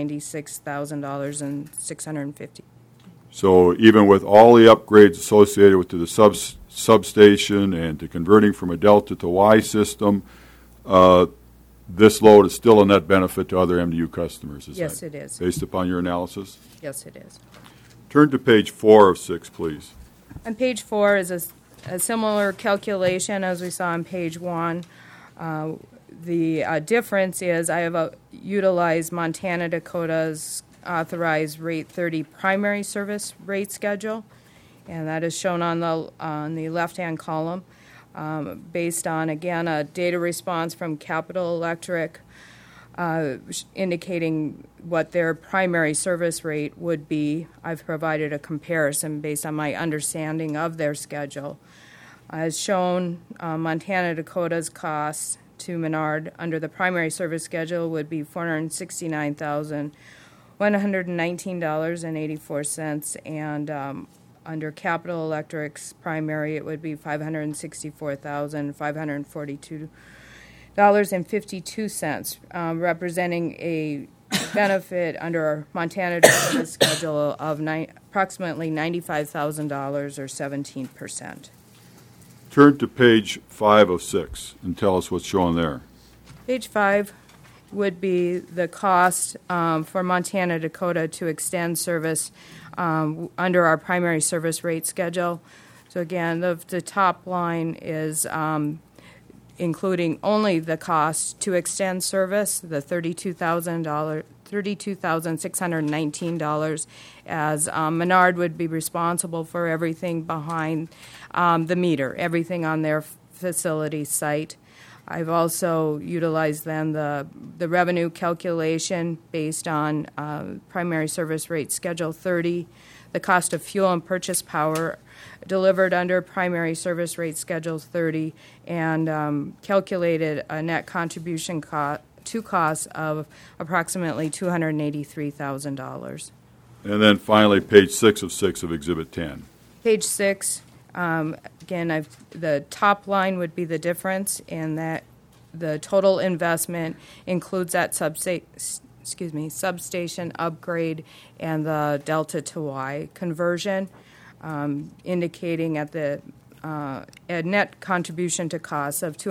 $296,650. So even with all the upgrades associated with the substation and to converting from a Delta to Y system, this load is still a net benefit to other MDU customers, Yes, it is. Based upon your analysis? Yes, it is. Turn to page 4 of 6, please. On page 4 is a similar calculation as we saw on page 1. The difference is I have utilized Montana Dakota's authorized rate 30 primary service rate schedule, and that is shown on the left-hand column, based on, again, a data response from Capital Electric indicating what their primary service rate would be. I've provided a comparison based on my understanding of their schedule. As shown, Montana Dakota's costs to Menard under the primary service schedule would be $469,119.84, and under Capital Electric's primary, it would be $564,542.52, representing a benefit under Montana Dakota's schedule of approximately $95,000 or 17%. Turn to page 5 of 6 and tell us what's shown there. Page 5 would be the cost for Montana Dakota to extend service under our primary service rate schedule. So again, the top line is including only the cost to extend service, the $32,619, as Menard would be responsible for everything behind the meter, everything on their facility site. I've also utilized then the revenue calculation based on primary service rate schedule 30, the cost of fuel and purchase power delivered under primary service rate schedule 30, and calculated a net contribution to costs of approximately $283,000. And then finally, page 6 of 6 of Exhibit 10. Page 6, again, the top line would be the difference in that the total investment includes that substation upgrade and the Delta to Y conversion, indicating at a net contribution to costs of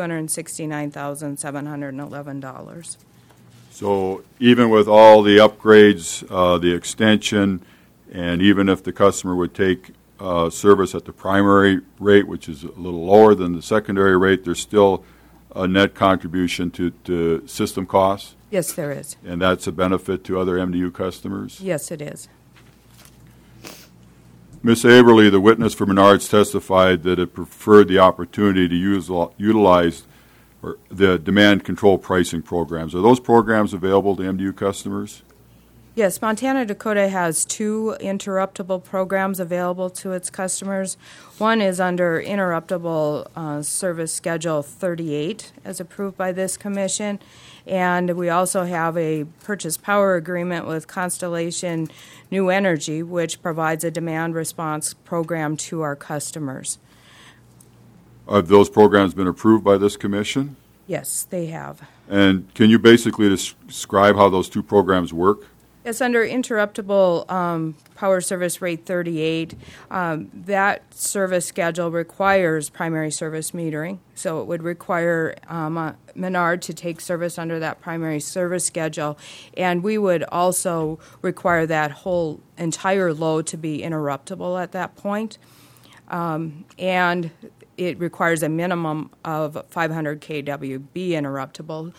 $269,711. So even with all the upgrades, the extension, and even if the customer would take service at the primary rate, which is a little lower than the secondary rate, there's still a net contribution to system costs? Yes, there is. And that's a benefit to other MDU customers? Yes, it is. Ms. Averly, the witness for Menards, testified that it preferred the opportunity to utilize the demand control pricing programs. Are those programs available to MDU customers? Yes, Montana Dakota has 2 interruptible programs available to its customers. One is under Interruptible Service Schedule 38, as approved by this commission, and we also have a purchase power agreement with Constellation New Energy, which provides a demand response program to our customers. Have those programs been approved by this commission? Yes, they have. And can you basically describe how those 2 programs work? Yes, under Interruptible Power Service Rate 38, that service schedule requires primary service metering. So it would require Menard to take service under that primary service schedule. And we would also require that whole entire load to be interruptible at that point. And it requires a minimum of 500 kW be interruptible.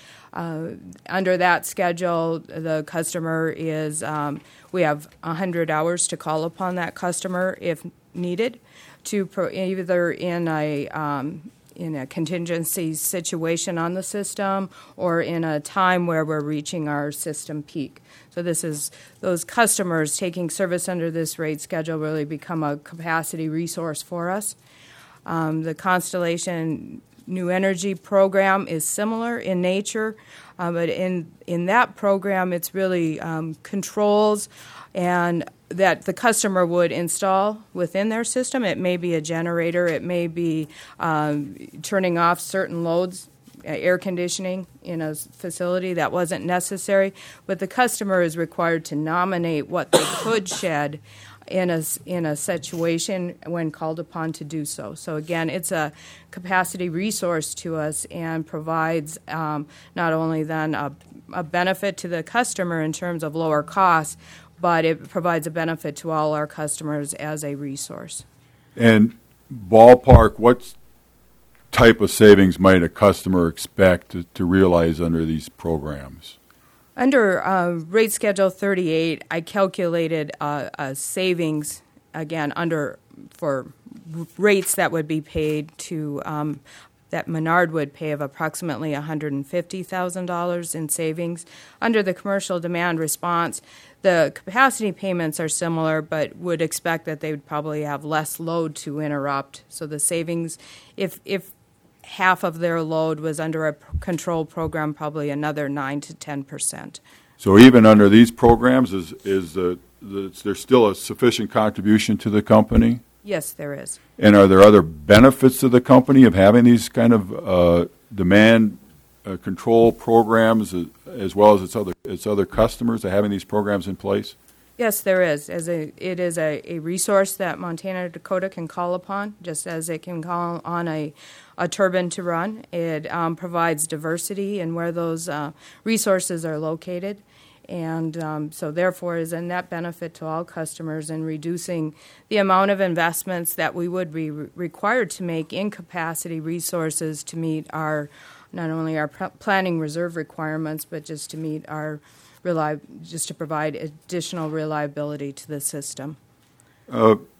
Under that schedule, the customer is, we have 100 hours to call upon that customer if needed, to either in a contingency situation on the system or in a time where we're reaching our system peak. So this is those customers taking service under this rate schedule really become a capacity resource for us. The Constellation New Energy program is similar in nature, but in that program, it's really controls and that the customer would install within their system. It may be a generator, it may be turning off certain loads, air conditioning in a facility that wasn't necessary, but the customer is required to nominate what they could shed in a situation when called upon to do so. So again, it's a capacity resource to us and provides not only then a benefit to the customer in terms of lower costs, but it provides a benefit to all our customers as a resource. And ballpark, what type of savings might a customer expect to realize under these programs? Under rate schedule 38, I calculated a savings, again, for rates that would be paid to, that Menard would pay of approximately $150,000 in savings. Under the commercial demand response, the capacity payments are similar, but would expect that they would probably have less load to interrupt. So the savings, if half of their load was under a control program, probably another 9 to 10%. So even under these programs, is there still a sufficient contribution to the company? Yes, there is. And are there other benefits to the company of having these kind of demand control programs, as well as its other customers, of having these programs in place? Yes, there is. It is a resource that Montana Dakota can call upon, just as it can call on a turbine to run. It provides diversity in where those resources are located, and so therefore is a net benefit to all customers in reducing the amount of investments that we would be required to make in capacity resources to meet our not only our planning reserve requirements, but just to meet our just to provide additional reliability to the system.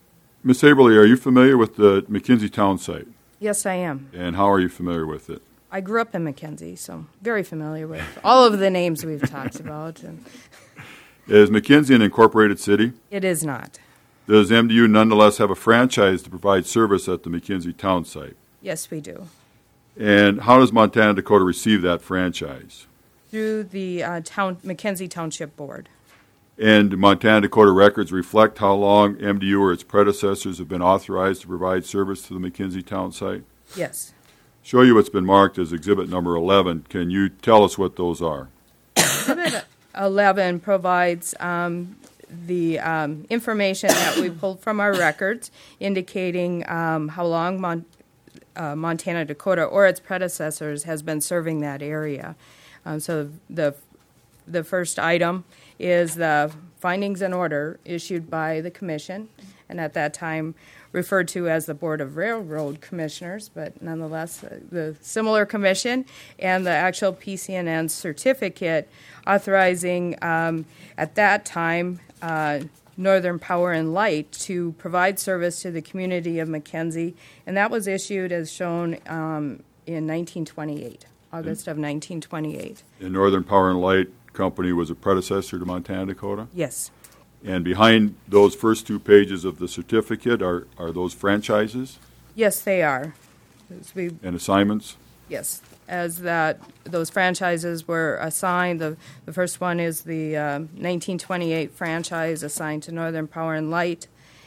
Ms. Averly, are you familiar with the McKinsey Town site? Yes, I am. And how are you familiar with it? I grew up in Mackenzie, so very familiar with all of the names we've talked about. And Is McKinsey an incorporated city? it is not. Does MDU nonetheless have a franchise to provide service at the McKinsey town site? Yes, we do. And how does Montana Dakota receive that franchise? Through the Mackenzie Township Board. And do Montana Dakota records reflect how long MDU or its predecessors have been authorized to provide service to the McKinsey town site? Yes. Show you what's been marked as exhibit number 11. Can you tell us what those are? Exhibit 11 provides the information that we pulled from our records indicating how long Montana Dakota or its predecessors has been serving that area. So the first item is the findings and order issued by the commission, and at that time referred to as the Board of Railroad Commissioners, but nonetheless the similar commission, and the actual PCNN certificate authorizing at that time Northern Power and Light to provide service to the community of Mackenzie, and that was issued as shown in 1928, August of 1928. And Northern Power and Light Company was a predecessor to Montana Dakota? Yes. And behind those first two pages of the certificate are those franchises Yes, they are. and assignments? Yes, as those franchises were assigned. The first one is the 1928 franchise assigned to Northern Power and Light.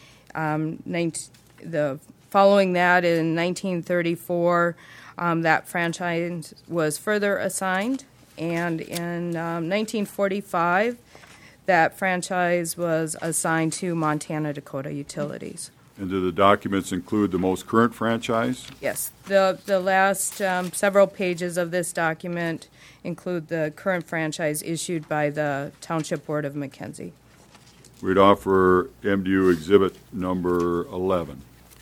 The following that in 1934, that franchise was further assigned, and in 1945, that franchise was assigned to Montana Dakota Utilities. And do the documents include the most current franchise? Yes, the last several pages of this document include the current franchise issued by the Township Board of Mackenzie. We'd offer MDU exhibit number 11.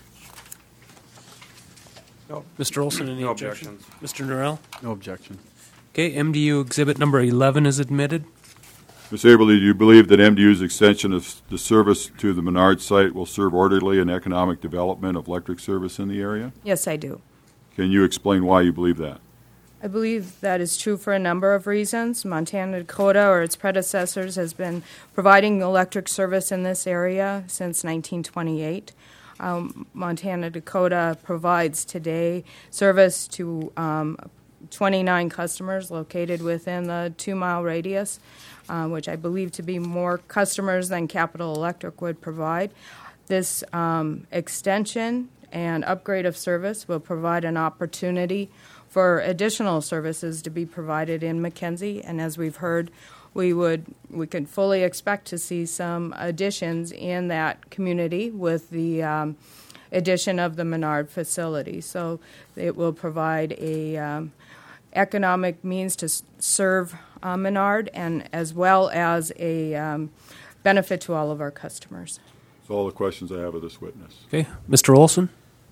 Mr. Olson, any No objections? objections. Mr. Norrell? No objection. Okay, MDU exhibit number 11 is admitted. Ms. Aberle, do you believe that MDU's extension of the service to the Menard site will serve orderly and economic development of electric service in the area? Yes, I do. Can you explain why you believe that? I believe that is true for a number of reasons. Montana Dakota or its predecessors has been providing electric service in this area since 1928. Montana Dakota provides today service to 29 customers located within the 2-mile radius, which I believe to be more customers than Capital Electric would provide. This extension and upgrade of service will provide an opportunity for additional services to be provided in Mackenzie, and as we've heard, we could fully expect to see some additions in that community with the addition of the Menard facility. So it will provide a economic means to serve Menard, and as well as a benefit to all of our customers. That's all the questions I have of this witness. Okay, Mr. Olson?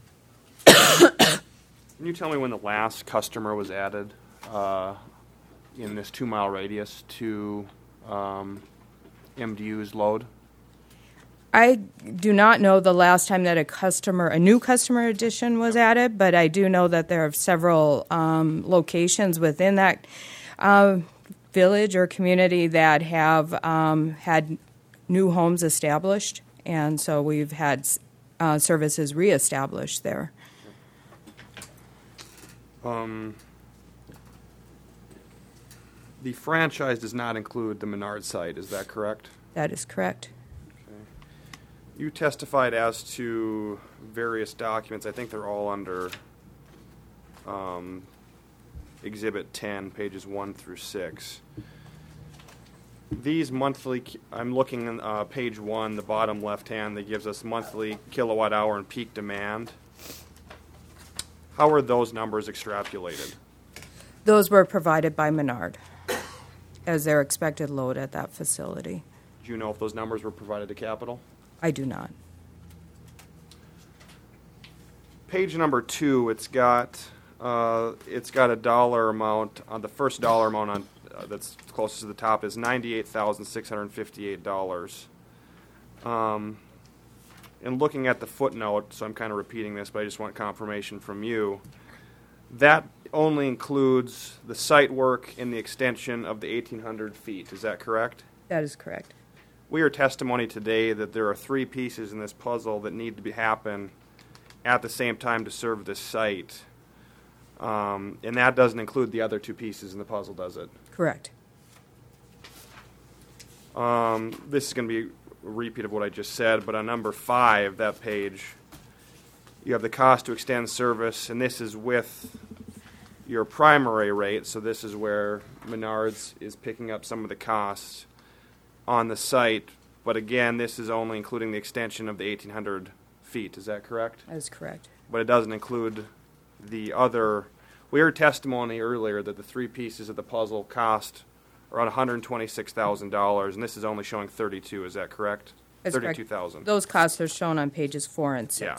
Can you tell me when the last customer was added in this 2-mile radius to MDU's load? I do not know the last time that a new customer addition was added, but I do know that there are several locations within that village or community that have had new homes established, and so we've had services reestablished there. The franchise does not include the Menard site, is that correct? That is correct. You testified as to various documents. I think they're all under Exhibit 10, pages 1 through 6. These monthly, I'm looking at page 1, the bottom left hand, that gives us monthly kilowatt hour and peak demand. How are those numbers extrapolated? Those were provided by Menard as their expected load at that facility. Do you know if those numbers were provided to Capital? I do not. Page number 2, it's got a dollar amount. The first dollar amount on that's closest to the top is $98,658. And looking at the footnote, so I'm kind of repeating this, but I just want confirmation from you. That only includes the site work and the extension of the 1,800 feet. Is that correct? That is correct. We heard testimony today that there are 3 pieces in this puzzle that need to happen at the same time to serve this site. And that doesn't include the other 2 pieces in the puzzle, does it? Correct. This is going to be a repeat of what I just said, but on number 5, that page, you have the cost to extend service, and this is with your primary rate, so this is where Menards is picking up some of the costs on the site. But again, this is only including the extension of the 1,800 feet. Is that correct? That is correct. But it doesn't include the other. We heard testimony earlier that the 3 pieces of the puzzle cost around $126,000, and this is only showing 32. Is that correct? That's correct. 32,000. Those costs are shown on pages 4 and 6. Yeah.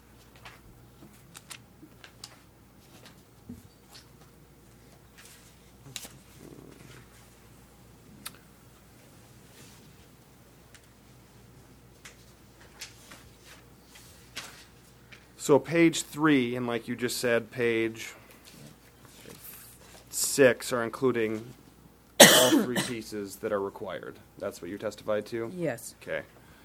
So page 3, and like you just said, page 6 are including all 3 pieces that are required. That's what you testified to? Yes. Okay.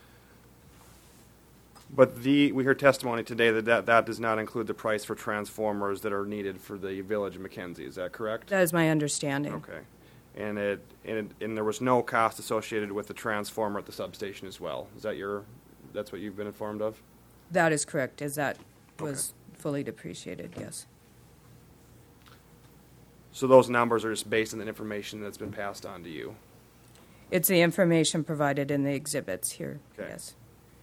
But we heard testimony today that does not include the price for transformers that are needed for the village of Mackenzie. Is that correct? That is my understanding. Okay. And there was no cost associated with the transformer at the substation as well. Is that that's what you've been informed of? That is correct, as that was fully depreciated, yes. So those numbers are just based on the information that's been passed on to you? It's the information provided in the exhibits here, Okay. yes.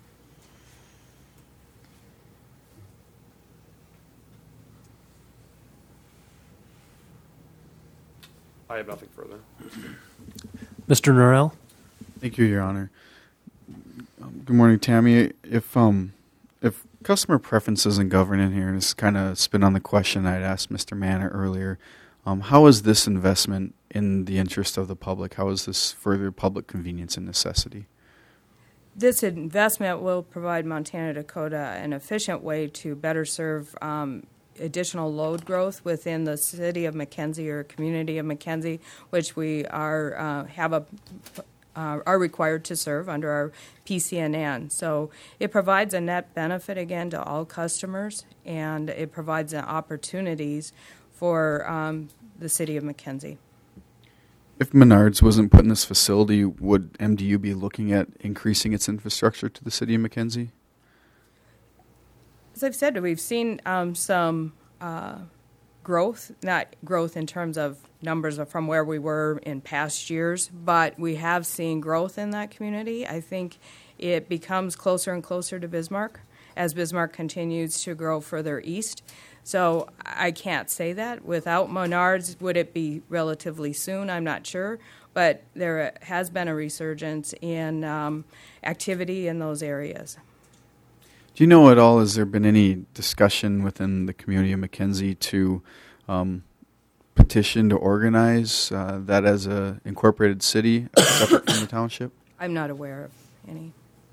I have nothing further. Mr. Norrell? Thank you, Your Honor. Good morning, Tammy. If customer preference isn't governing here, and it's kind of spin on the question I'd asked Mr. Manor earlier, how is this investment in the interest of the public? How is this further public convenience and necessity? This investment will provide Montana Dakota an efficient way to better serve additional load growth within the city of Mackenzie or community of Mackenzie, which we are required to serve under our PCNN. So it provides a net benefit again to all customers, and it provides opportunities for the city of Mackenzie. If Menards wasn't put in this facility, would MDU be looking at increasing its infrastructure to the city of Mackenzie? As I've said, we've seen some growth, not growth in terms of numbers from where we were in past years, but we have seen growth in that community. I think it becomes closer and closer to Bismarck as Bismarck continues to grow further east. So I can't say that. Without Menards, would it be relatively soon? I'm not sure. But there has been a resurgence in activity in those areas. Do you know at all, has there been any discussion within the community of Mackenzie to petition to organize that as a incorporated city separate from the township? I'm not aware of any.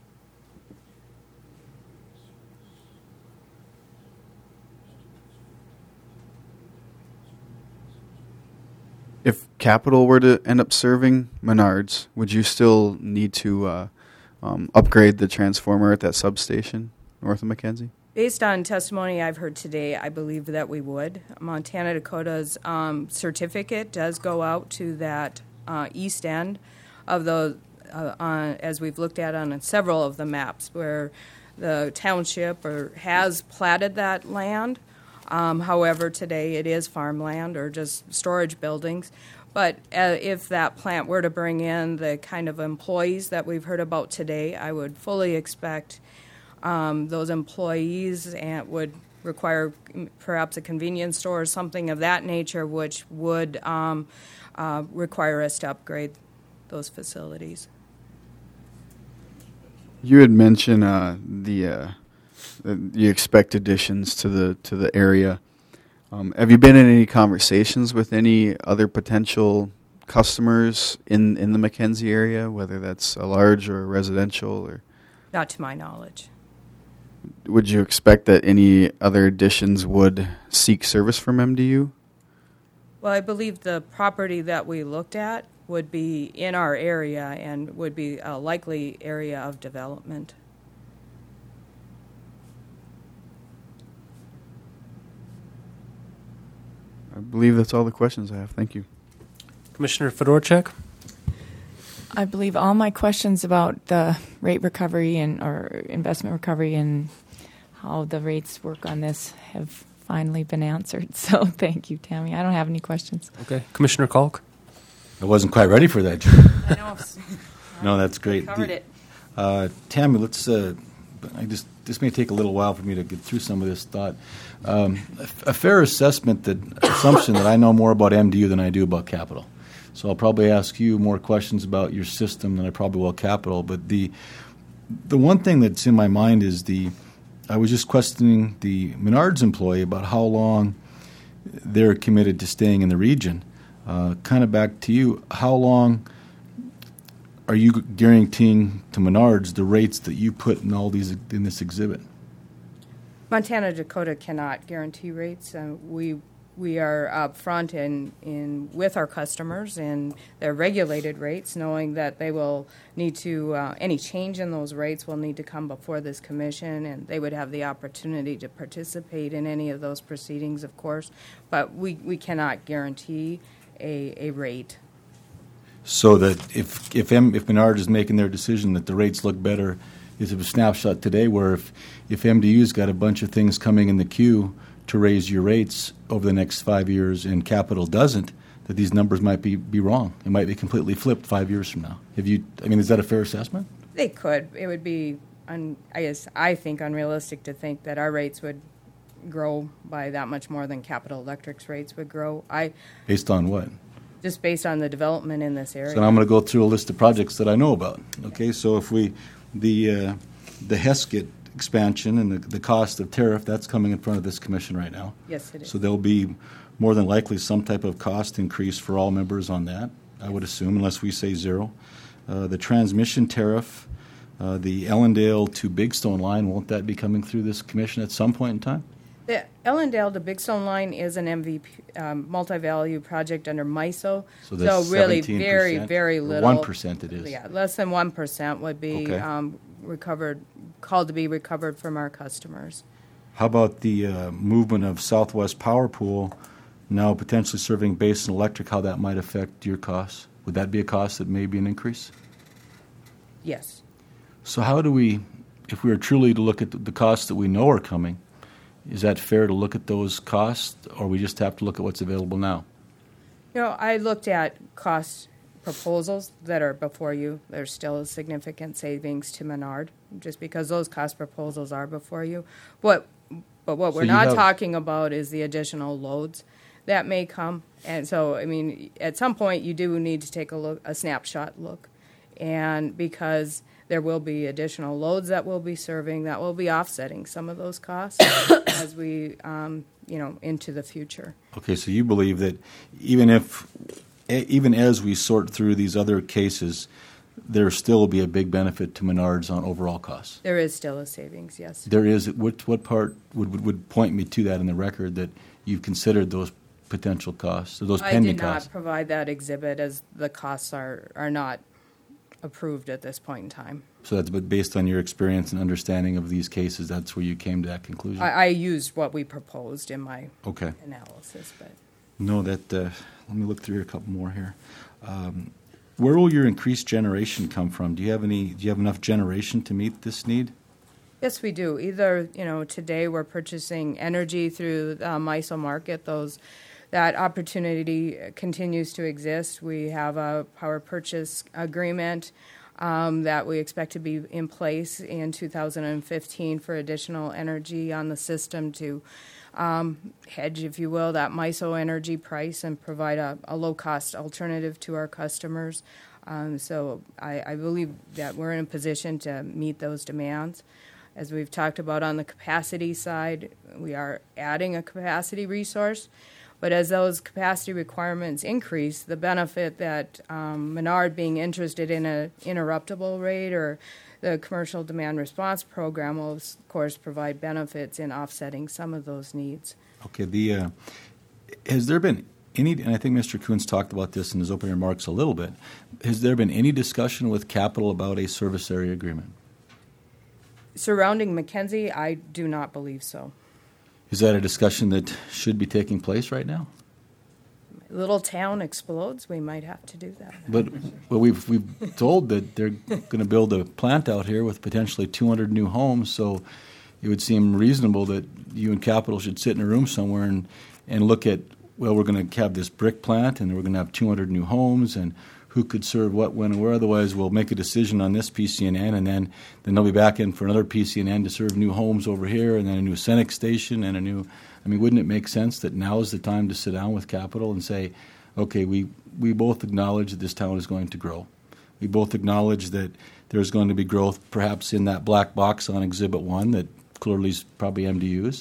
If Capital were to end up serving Menards, would you still need to upgrade the transformer at that substation north of Mackenzie? Based on testimony I've heard today, I believe that we would. Montana Dakota's certificate does go out to that east end of the, as we've looked at on several of the maps, where the township has platted that land. However, today it is farmland or just storage buildings. But if that plant were to bring in the kind of employees that we've heard about today, I would fully expect those employees and would require perhaps a convenience store or something of that nature, which would require us to upgrade those facilities. You had mentioned you expect additions to the area. Have you been in any conversations with any other potential customers in the Mackenzie area, whether that's a large or a residential? Or not to my knowledge. Would you expect that any other additions would seek service from MDU? Well, I believe the property that we looked at would be in our area and would be a likely area of development. I believe that's all the questions I have. Thank you. Commissioner Fedorchak? I believe all my questions about the rate recovery and or investment recovery and how the rates work on this have finally been answered. So thank you, Tammy. I don't have any questions. Okay. Commissioner Kalk? I wasn't quite ready for that. I know. No, that's great. Covered it. Tammy, let's. This may take a little while for me to get through some of this thought. A fair assumption that I know more about MDU than I do about capital. So I'll probably ask you more questions about your system than I probably will capital. But the one thing that's in my mind is I was just questioning the Menards employee about how long they're committed to staying in the region. Kind of back to you, how long are you guaranteeing to Menards the rates that you put in all these in this exhibit? Montana Dakota cannot guarantee rates. We are upfront in with our customers and their regulated rates, knowing that they will need to any change in those rates will need to come before this commission, and they would have the opportunity to participate in any of those proceedings, of course. But we cannot guarantee a rate. So that if Menard is making their decision that the rates look better, is it a snapshot today where if MDU's got a bunch of things coming in the queue to raise your rates over the next 5 years and capital doesn't, that these numbers might be wrong. It might be completely flipped 5 years from now. Is that a fair assessment? They could. It would be, I think, unrealistic to think that our rates would grow by that much more than Capital Electric's rates would grow. Based on what? Just based on the development in this area. So I'm going to go through a list of projects that I know about. Okay, so if the Heskett expansion and the cost of tariff, that's coming in front of this commission right now. Yes, it is. So there'll be more than likely some type of cost increase for all members on that, I would assume, unless we say zero. The transmission tariff, the Ellendale to Big Stone line, won't that be coming through this commission at some point in time? The Ellendale to Big Stone line is an MVP, multi-value project under MISO. So that's really 17%, very, very little. 1% it is. Yeah, less than 1% would be Okay. called to be recovered from our customers. How about the movement of Southwest Power Pool now potentially serving Basin Electric, how that might affect your costs? Would that be a cost that may be an increase? Yes. So how do we, if we were truly to look at the costs that we know are coming, is that fair to look at those costs, or we just have to look at what's available now? I looked at cost proposals that are before you. There's still a significant savings to Menard, just because those cost proposals are before you. But what we're not talking about is the additional loads that may come. And so, at some point, you do need to take a snapshot look. And because there will be additional loads that we'll be serving, that will be offsetting some of those costs as we, into the future. Okay, so you believe that even as we sort through these other cases, there still will be a big benefit to Menards on overall costs? There is still a savings, yes. There is. What part would point me to that in the record that you've considered those potential costs, or those pending costs? I did not provide that exhibit as the costs are not approved at this point in time. So that's based on your experience and understanding of these cases, that's where you came to that conclusion? I used what we proposed in my analysis. But no, let me look through a couple more here. Where will your increased generation come from? Do you have enough generation to meet this need? Yes, we do. Either, today we're purchasing energy through the MISO market. That opportunity continues to exist. We have a power purchase agreement that we expect to be in place in 2015 for additional energy on the system to hedge, if you will, that MISO energy price and provide a low-cost alternative to our customers. So I believe that we're in a position to meet those demands. As we've talked about on the capacity side, we are adding a capacity resource. But as those capacity requirements increase, the benefit that Menard being interested in an interruptible rate or the commercial demand response program will, of course, provide benefits in offsetting some of those needs. Okay. Has there been and I think Mr. Coons talked about this in his opening remarks a little bit, has there been any discussion with Capital about a service area agreement? Surrounding Mackenzie, I do not believe so. Is that a discussion that should be taking place right now? Little town explodes, we might have to do that. But we've told that they're going to build a plant out here with potentially 200 new homes, so it would seem reasonable that you and Capital should sit in a room somewhere and look at, well, we're going to have this brick plant and we're going to have 200 new homes and who could serve what, when, and where. Otherwise, we'll make a decision on this PCNN, and then they'll be back in for another PCNN to serve new homes over here, and then a new Senex station and a new. I mean, wouldn't it make sense that now is the time to sit down with Capital and say, okay, we both acknowledge that this town is going to grow. We both acknowledge that there's going to be growth perhaps in that black box on Exhibit 1 that clearly is probably MDUs,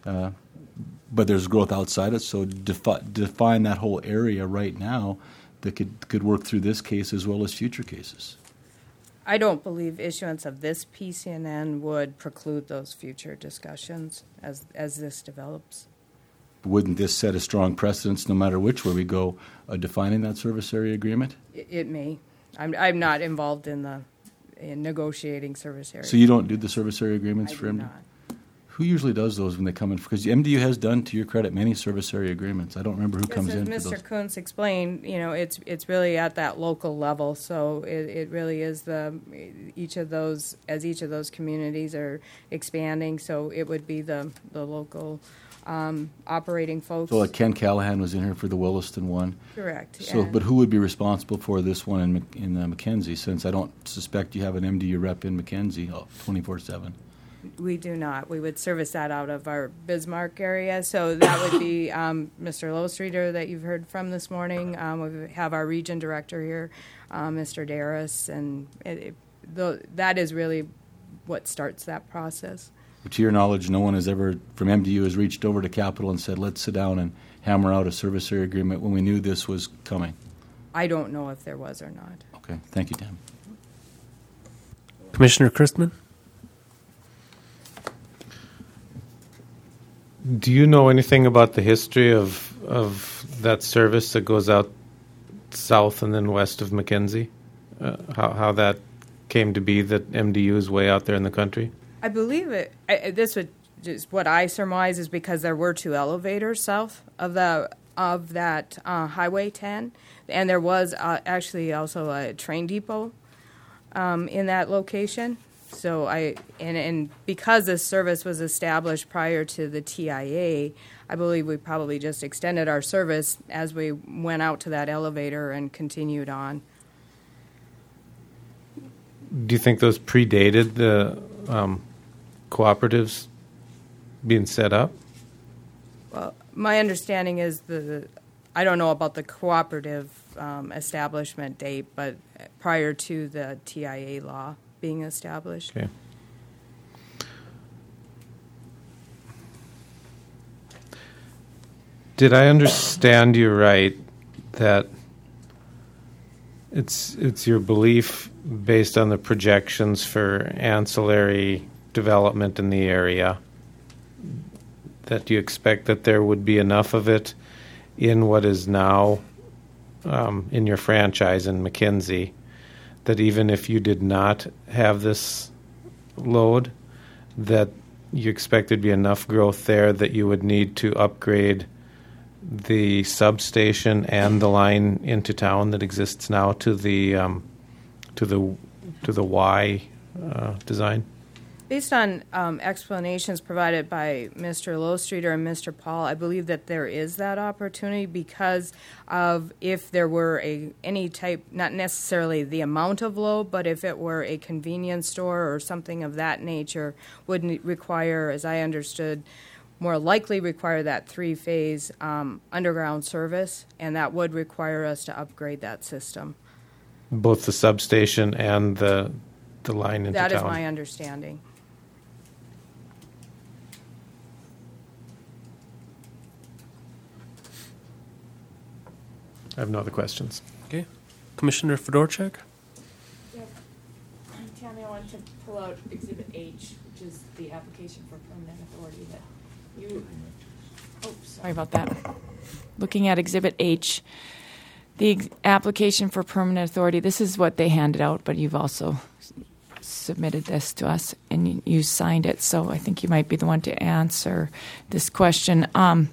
but there's growth outside it, so define that whole area right now that could work through this case as well as future cases. I don't believe issuance of this PCNN would preclude those future discussions as this develops. Wouldn't this set a strong precedence no matter which way we go, defining that service area agreement? It may. I'm not involved in negotiating service area. So you don't do the service area agreements for MDU? Not. Who usually does those when they come in? Because MDU has done, to your credit, many service area agreements. I don't remember who comes in for As those. Mr. Kuntz explained, it's really at that local level. So it really is each of those communities are expanding. So it would be the local operating folks. So like Ken Callahan was in here for the Williston one. Correct. So, but who would be responsible for this one in Mackenzie? Since I don't suspect you have an MDU rep in Mackenzie 24/7. We do not. We would service that out of our Bismarck area. So that would be Mr. Lowstreeter that you've heard from this morning. We have our region director here, Mr. Darris, and that is really what starts that process. But to your knowledge, no one has ever, from MDU, has reached over to Capital and said, let's sit down and hammer out a service area agreement when we knew this was coming. I don't know if there was or not. Okay. Thank you, Tim. Commissioner Christman? Do you know anything about the history of that service that goes out south and then west of Mackenzie? How that came to be that MDU is way out there in the country? I believe it. This would just what I surmise is because there were two elevators south of that Highway 10, and there was actually also a train depot in that location. So and because this service was established prior to the TIA, I believe we probably just extended our service as we went out to that elevator and continued on. Do you think those predated the cooperatives being set up? Well, my understanding is I don't know about the cooperative establishment date, but prior to the TIA law being established. Okay. Did I understand you right that it's your belief based on the projections for ancillary development in the area that you expect that there would be enough of it in what is now in your franchise in Mackenzie, that even if you did not have this load, that you expect there'd be enough growth there that you would need to upgrade the substation and the line into town that exists now to the Y design? Based on explanations provided by Mr. Lowstreeter and Mr. Paul, I believe that there is that opportunity because of if there were any type, not necessarily the amount of load, but if it were a convenience store or something of that nature, would require, as I understood, more likely require that three-phase underground service, and that would require us to upgrade that system. Both the substation and the line into town? That is my understanding. I have no other questions. Okay. Commissioner Fedorchak? Yep. Tammy, I wanted to pull out Exhibit H, which is the application for permanent authority that you Sorry about that. Looking at Exhibit H, the application for permanent authority, this is what they handed out, but you've also submitted this to us and you signed it, so I think you might be the one to answer this question.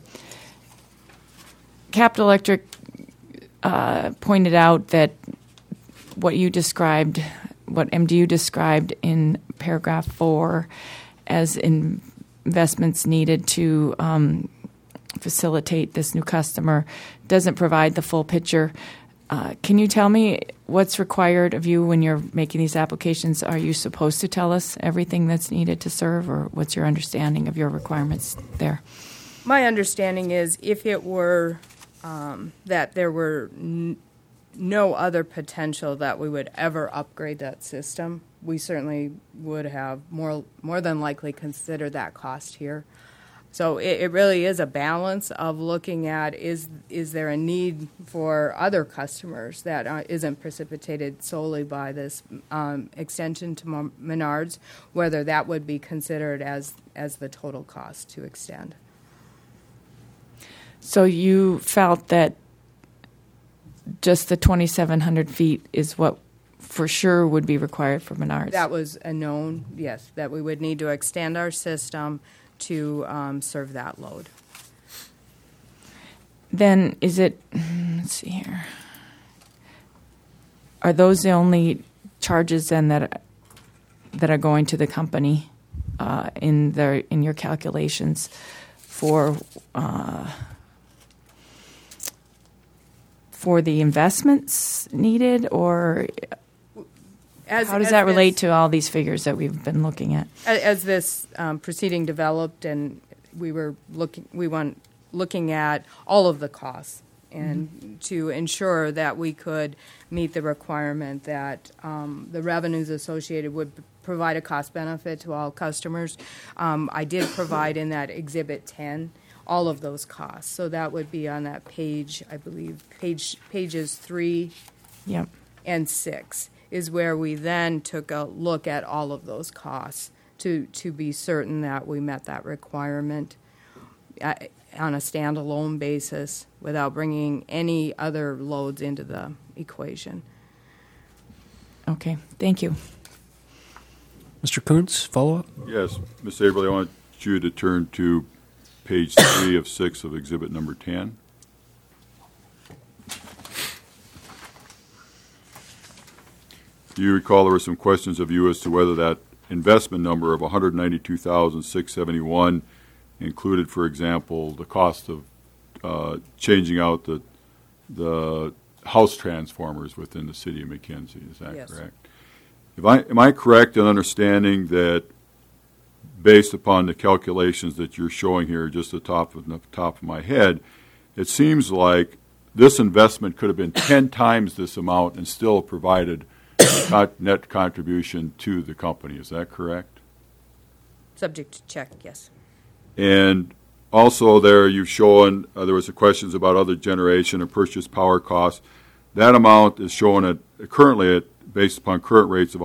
Capital Electric pointed out that what you described, what MDU described in paragraph 4 as investments needed to facilitate this new customer doesn't provide the full picture. Can you tell me what's required of you when you're making these applications? Are you supposed to tell us everything that's needed to serve, or what's your understanding of your requirements there? My understanding is if it were that there were no other potential that we would ever upgrade that system, we certainly would have more than likely considered that cost here. So it really is a balance of looking at is there a need for other customers that isn't precipitated solely by this extension to Menards, whether that would be considered as the total cost to extend. So you felt that just the 2,700 feet is what for sure would be required for Menards? That was a known, yes, that we would need to extend our system to serve that load. Then is it, let's see here, are those the only charges then that are going to the company in your calculations for the investments needed, or how does that relate to all these figures that we've been looking at? As this proceeding developed, and we went looking at all of the costs, and to ensure that we could meet the requirement that the revenues associated would provide a cost benefit to all customers. I did provide in that Exhibit 10 all of those costs. So that would be on that page, I believe, pages 3 and 6 is where we then took a look at all of those costs to be certain that we met that requirement on a standalone basis without bringing any other loads into the equation. Okay, thank you. Mr. Kuntz, follow-up? Yes, Ms. Averly, I want you to turn to page 3 of 6 of exhibit number 10. Do you recall there were some questions of you as to whether that investment number of $192,671 included, for example, the cost of changing out the house transformers within the city of McKenzie? Is that correct? Am I correct in understanding that based upon the calculations that you're showing here, just the top of my head, it seems like this investment could have been 10 times this amount and still provided net contribution to the company. Is that correct? Subject to check, yes. And also there you've shown, there was questions about other generation and purchase power costs. That amount is shown currently based upon current rates of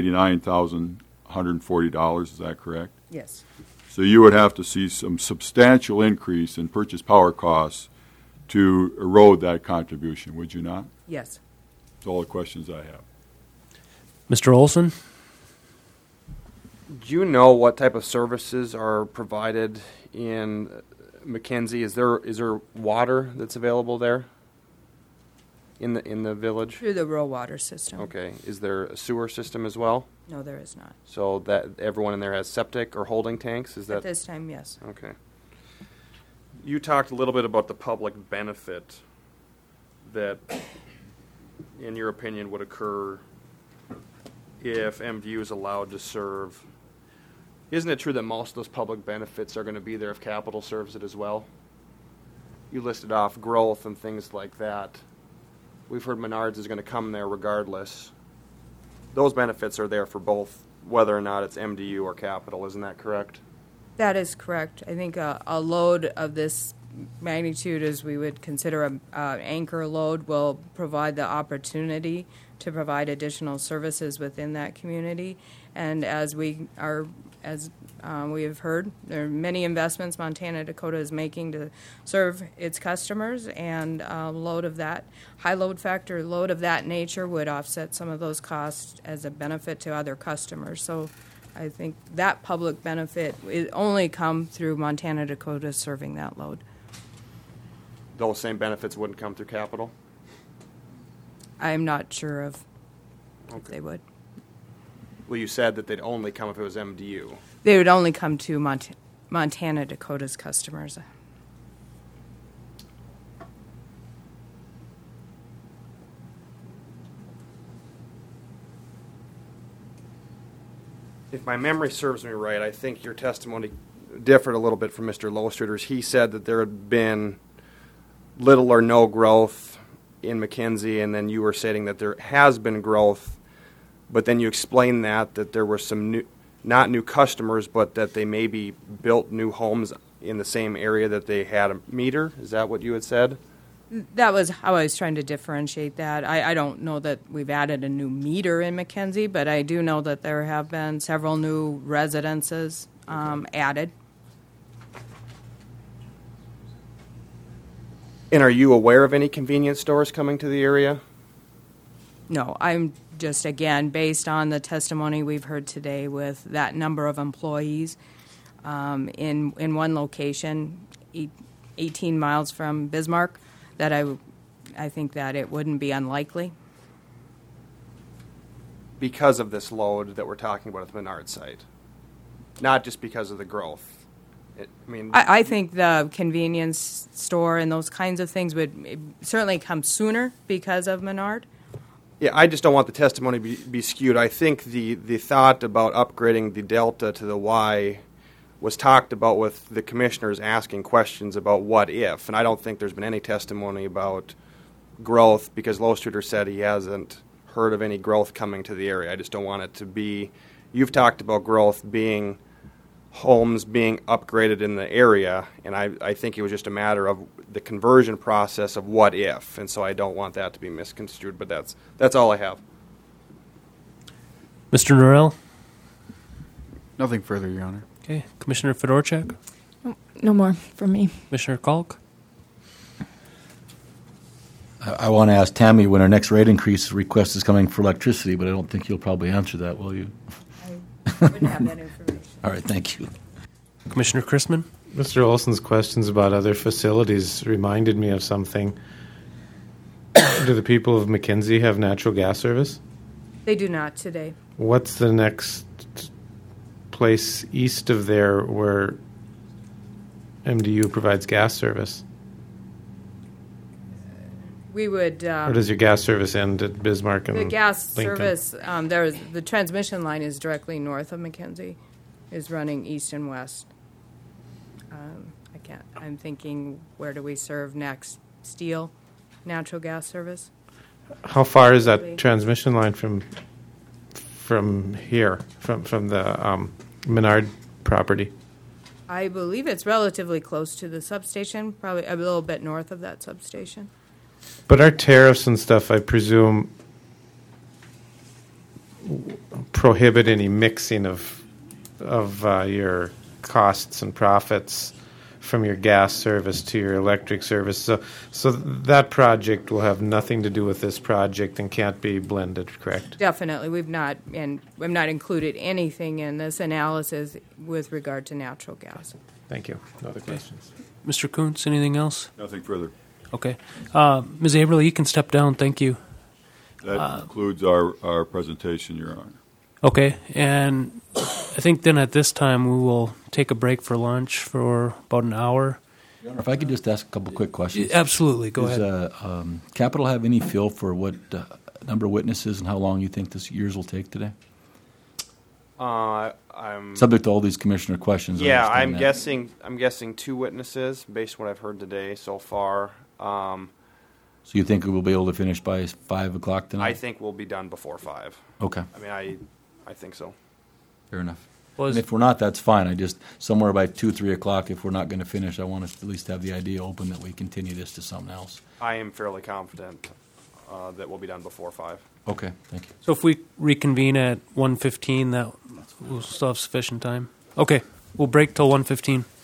$189,140. Is that correct? Yes. So you would have to see some substantial increase in purchase power costs to erode that contribution, would you not? Yes. That's all the questions I have. Mr. Olson? Do you know what type of services are provided in McKenzie? Is there water that's available there in the village? Through the rural water system. Okay. Is there a sewer system as well? No, there is not. So that everyone in there has septic or holding tanks? Is that at this time? Yes. Okay. You talked a little bit about the public benefit that, in your opinion, would occur if MDU is allowed to serve. Isn't it true that most of those public benefits are going to be there if capital serves it as well? You listed off growth and things like that. We've heard Menards is going to come there regardless. Those benefits are there for both, whether or not it's MDU or capital. Isn't that correct? That is correct. I think a load of this magnitude, as we would consider an anchor load, will provide the opportunity to provide additional services within that community. And as we have heard, there are many investments Montana Dakota is making to serve its customers, and high load factor load of that nature would offset some of those costs as a benefit to other customers. So I think that public benefit is only come through Montana Dakota serving that load. Those same benefits wouldn't come through capital? I'm not sure of if they would. Well, you said that they'd only come if it was MDU. They would only come to Montana Dakota's customers. If my memory serves me right, I think your testimony differed a little bit from Mr. Lowstreeter's. He said that there had been little or no growth in McKenzie, and then you were stating that there has been growth, but then you explained that there were some not new customers, but that they maybe built new homes in the same area that they had a meter. Is that what you had said? That was how I was trying to differentiate that. I don't know that we've added a new meter in McKenzie, but I do know that there have been several new residences added. And are you aware of any convenience stores coming to the area? No, I'm just, again, based on the testimony we've heard today with that number of employees in one location, 18 miles from Bismarck, that I think that it wouldn't be unlikely. Because of this load that we're talking about at the Menard site, not just because of the growth. I think the convenience store and those kinds of things would certainly come sooner because of Menard. Yeah, I just don't want the testimony be skewed. I think the thought about upgrading the Delta to the Y was talked about with the commissioners asking questions about what if, and I don't think there's been any testimony about growth because Lowstreeter said he hasn't heard of any growth coming to the area. I just don't want it to be, you've talked about growth being homes being upgraded in the area, and I think it was just a matter of the conversion process of what if, and so I don't want that to be misconstrued, but that's all I have. Mr. Norrell? Nothing further, Your Honor. Okay. Commissioner Fedorchak? No more from me. Commissioner Kalk? I want to ask Tammy when our next rate increase request is coming for electricity, but I don't think you'll probably answer that, will you? I wouldn't have that information. All right, thank you. Commissioner Chrisman? Mr. Olson's questions about other facilities reminded me of something. Do the people of McKenzie have natural gas service? They do not today. What's the next place east of there where MDU provides gas service? We would. Or does your gas service end at Bismarck and the gas Lincoln? service? The transmission line is directly north of McKenzie, is running east and west. I'm thinking, where do we serve next? Steel, natural gas service. How far is that transmission line from here, from the Menard property? I believe it's relatively close to the substation, probably a little bit north of that substation. But our tariffs and stuff, I presume, prohibit any mixing of your costs and profits from your gas service to your electric service. So that project will have nothing to do with this project and can't be blended, correct? Definitely. We've not included anything in this analysis with regard to natural gas. Thank you. No other questions. Mr. Kuntz, anything else? Nothing further. Okay. Ms. Averly, you can step down. Thank you. That concludes our presentation, Your Honor. Okay, and I think then at this time we will take a break for lunch for about an hour. Your Honor, if I could just ask a couple quick questions. Absolutely, go ahead. Does Capitol have any feel for what number of witnesses and how long you think this yours will take today? I'm subject to all these commissioner questions. Yeah, I'm guessing 2 witnesses based on what I've heard today so far. So you think we will be able to finish by 5 o'clock tonight? I think we'll be done before 5. Okay. I mean, I think so. Fair enough. Well, and if we're not, that's fine. I just, somewhere by 2, 3 o'clock, if we're not going to finish, I want us to at least have the idea open that we continue this to something else. I am fairly confident that will be done before 5. Okay, thank you. So if we reconvene at 1:15, that we'll still have sufficient time. Okay, we'll break till 1:15.